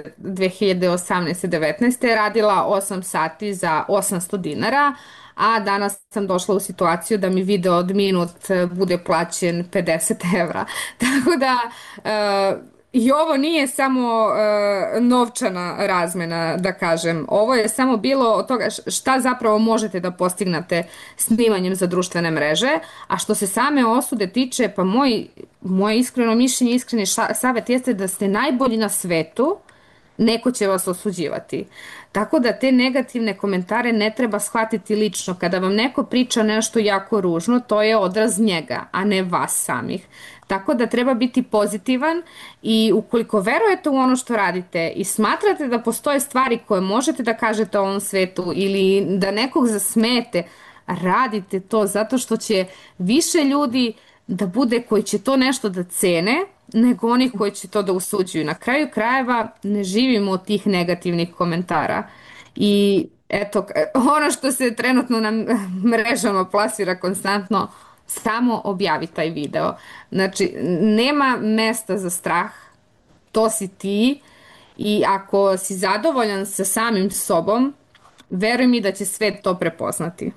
2018-19, radila 8 sati za 800 dinara, a danas sam došla u situaciju da mi video od minut bude plaćen 50 evra. Tako da... I ovo nije samo novčana razmena, da kažem. Ovo je samo bilo od toga šta zapravo možete da postignete snimanjem za društvene mreže, a što se same osude tiče, pa moje iskreno mišljenje, iskreni savjet jeste da ste najbolji na svetu, neko će vas osuđivati. Tako da te negativne komentare ne treba shvatiti lično. Kada vam neko priča nešto jako ružno, to je odraz njega, a ne vas samih. Tako da treba biti pozitivan i ukoliko verujete u ono što radite i smatrate da postoje stvari koje možete da kažete o ovom svetu ili da nekog zasmete, radite to zato što će više ljudi da bude koji će to nešto da cene nego onih koji će to da usuđuju. Na kraju krajeva ne živimo od tih negativnih komentara i eto, ono što se trenutno na mrežama plasira konstantno, samo objavi taj video. Znači, nema mesta za strah, to si ti i ako si zadovoljan sa samim sobom, veruj mi da će svet to prepoznati.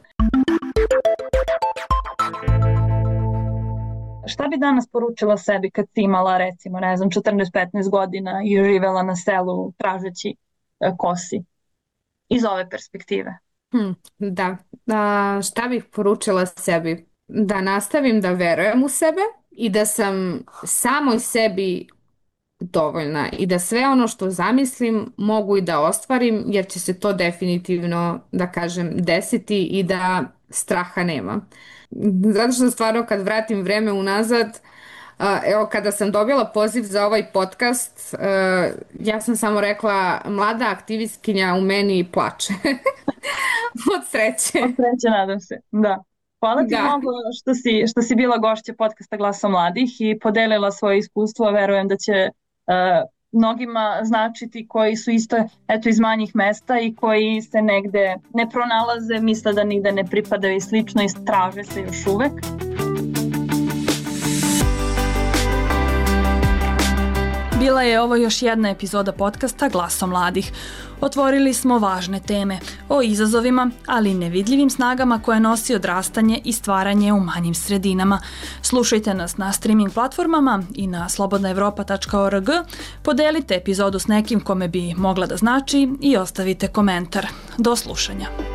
Šta bi danas poručila sebi kad si imala, recimo, ne znam, 14-15 godina i živela na selu tražeći kosi iz ove perspektive? Da, šta bih poručila sebi? Da nastavim da verujem u sebe i da sam samoj sebi dovoljna i da sve ono što zamislim mogu i da ostvarim, jer će se to definitivno, da kažem, desiti i da straha nema. Zato što stvarno kad vratim vreme unazad, evo kada sam dobila poziv za ovaj podcast, ja sam samo rekla mlada aktivistkinja u meni plače. Od sreće. Od sreće, nadam se, da. Hvala ti mnogo što si bila gošća podcasta Glasa mladih i podelila svoje iskustvo. Verujem da će mnogima značiti koji su isto iz manjih mesta i koji se negde ne pronalaze, misle da nigde ne pripadaju i slično i traže se još uvek. Bila je ovo još jedna epizoda podcasta Glaso mladih. Otvorili smo važne teme o izazovima, ali i nevidljivim snagama koje nosi odrastanje i stvaranje u manjim sredinama. Slušajte nas na streaming platformama i na slobodnaevropa.org. Podelite epizodu s nekim kome bi mogla da znači i ostavite komentar. Do slušanja.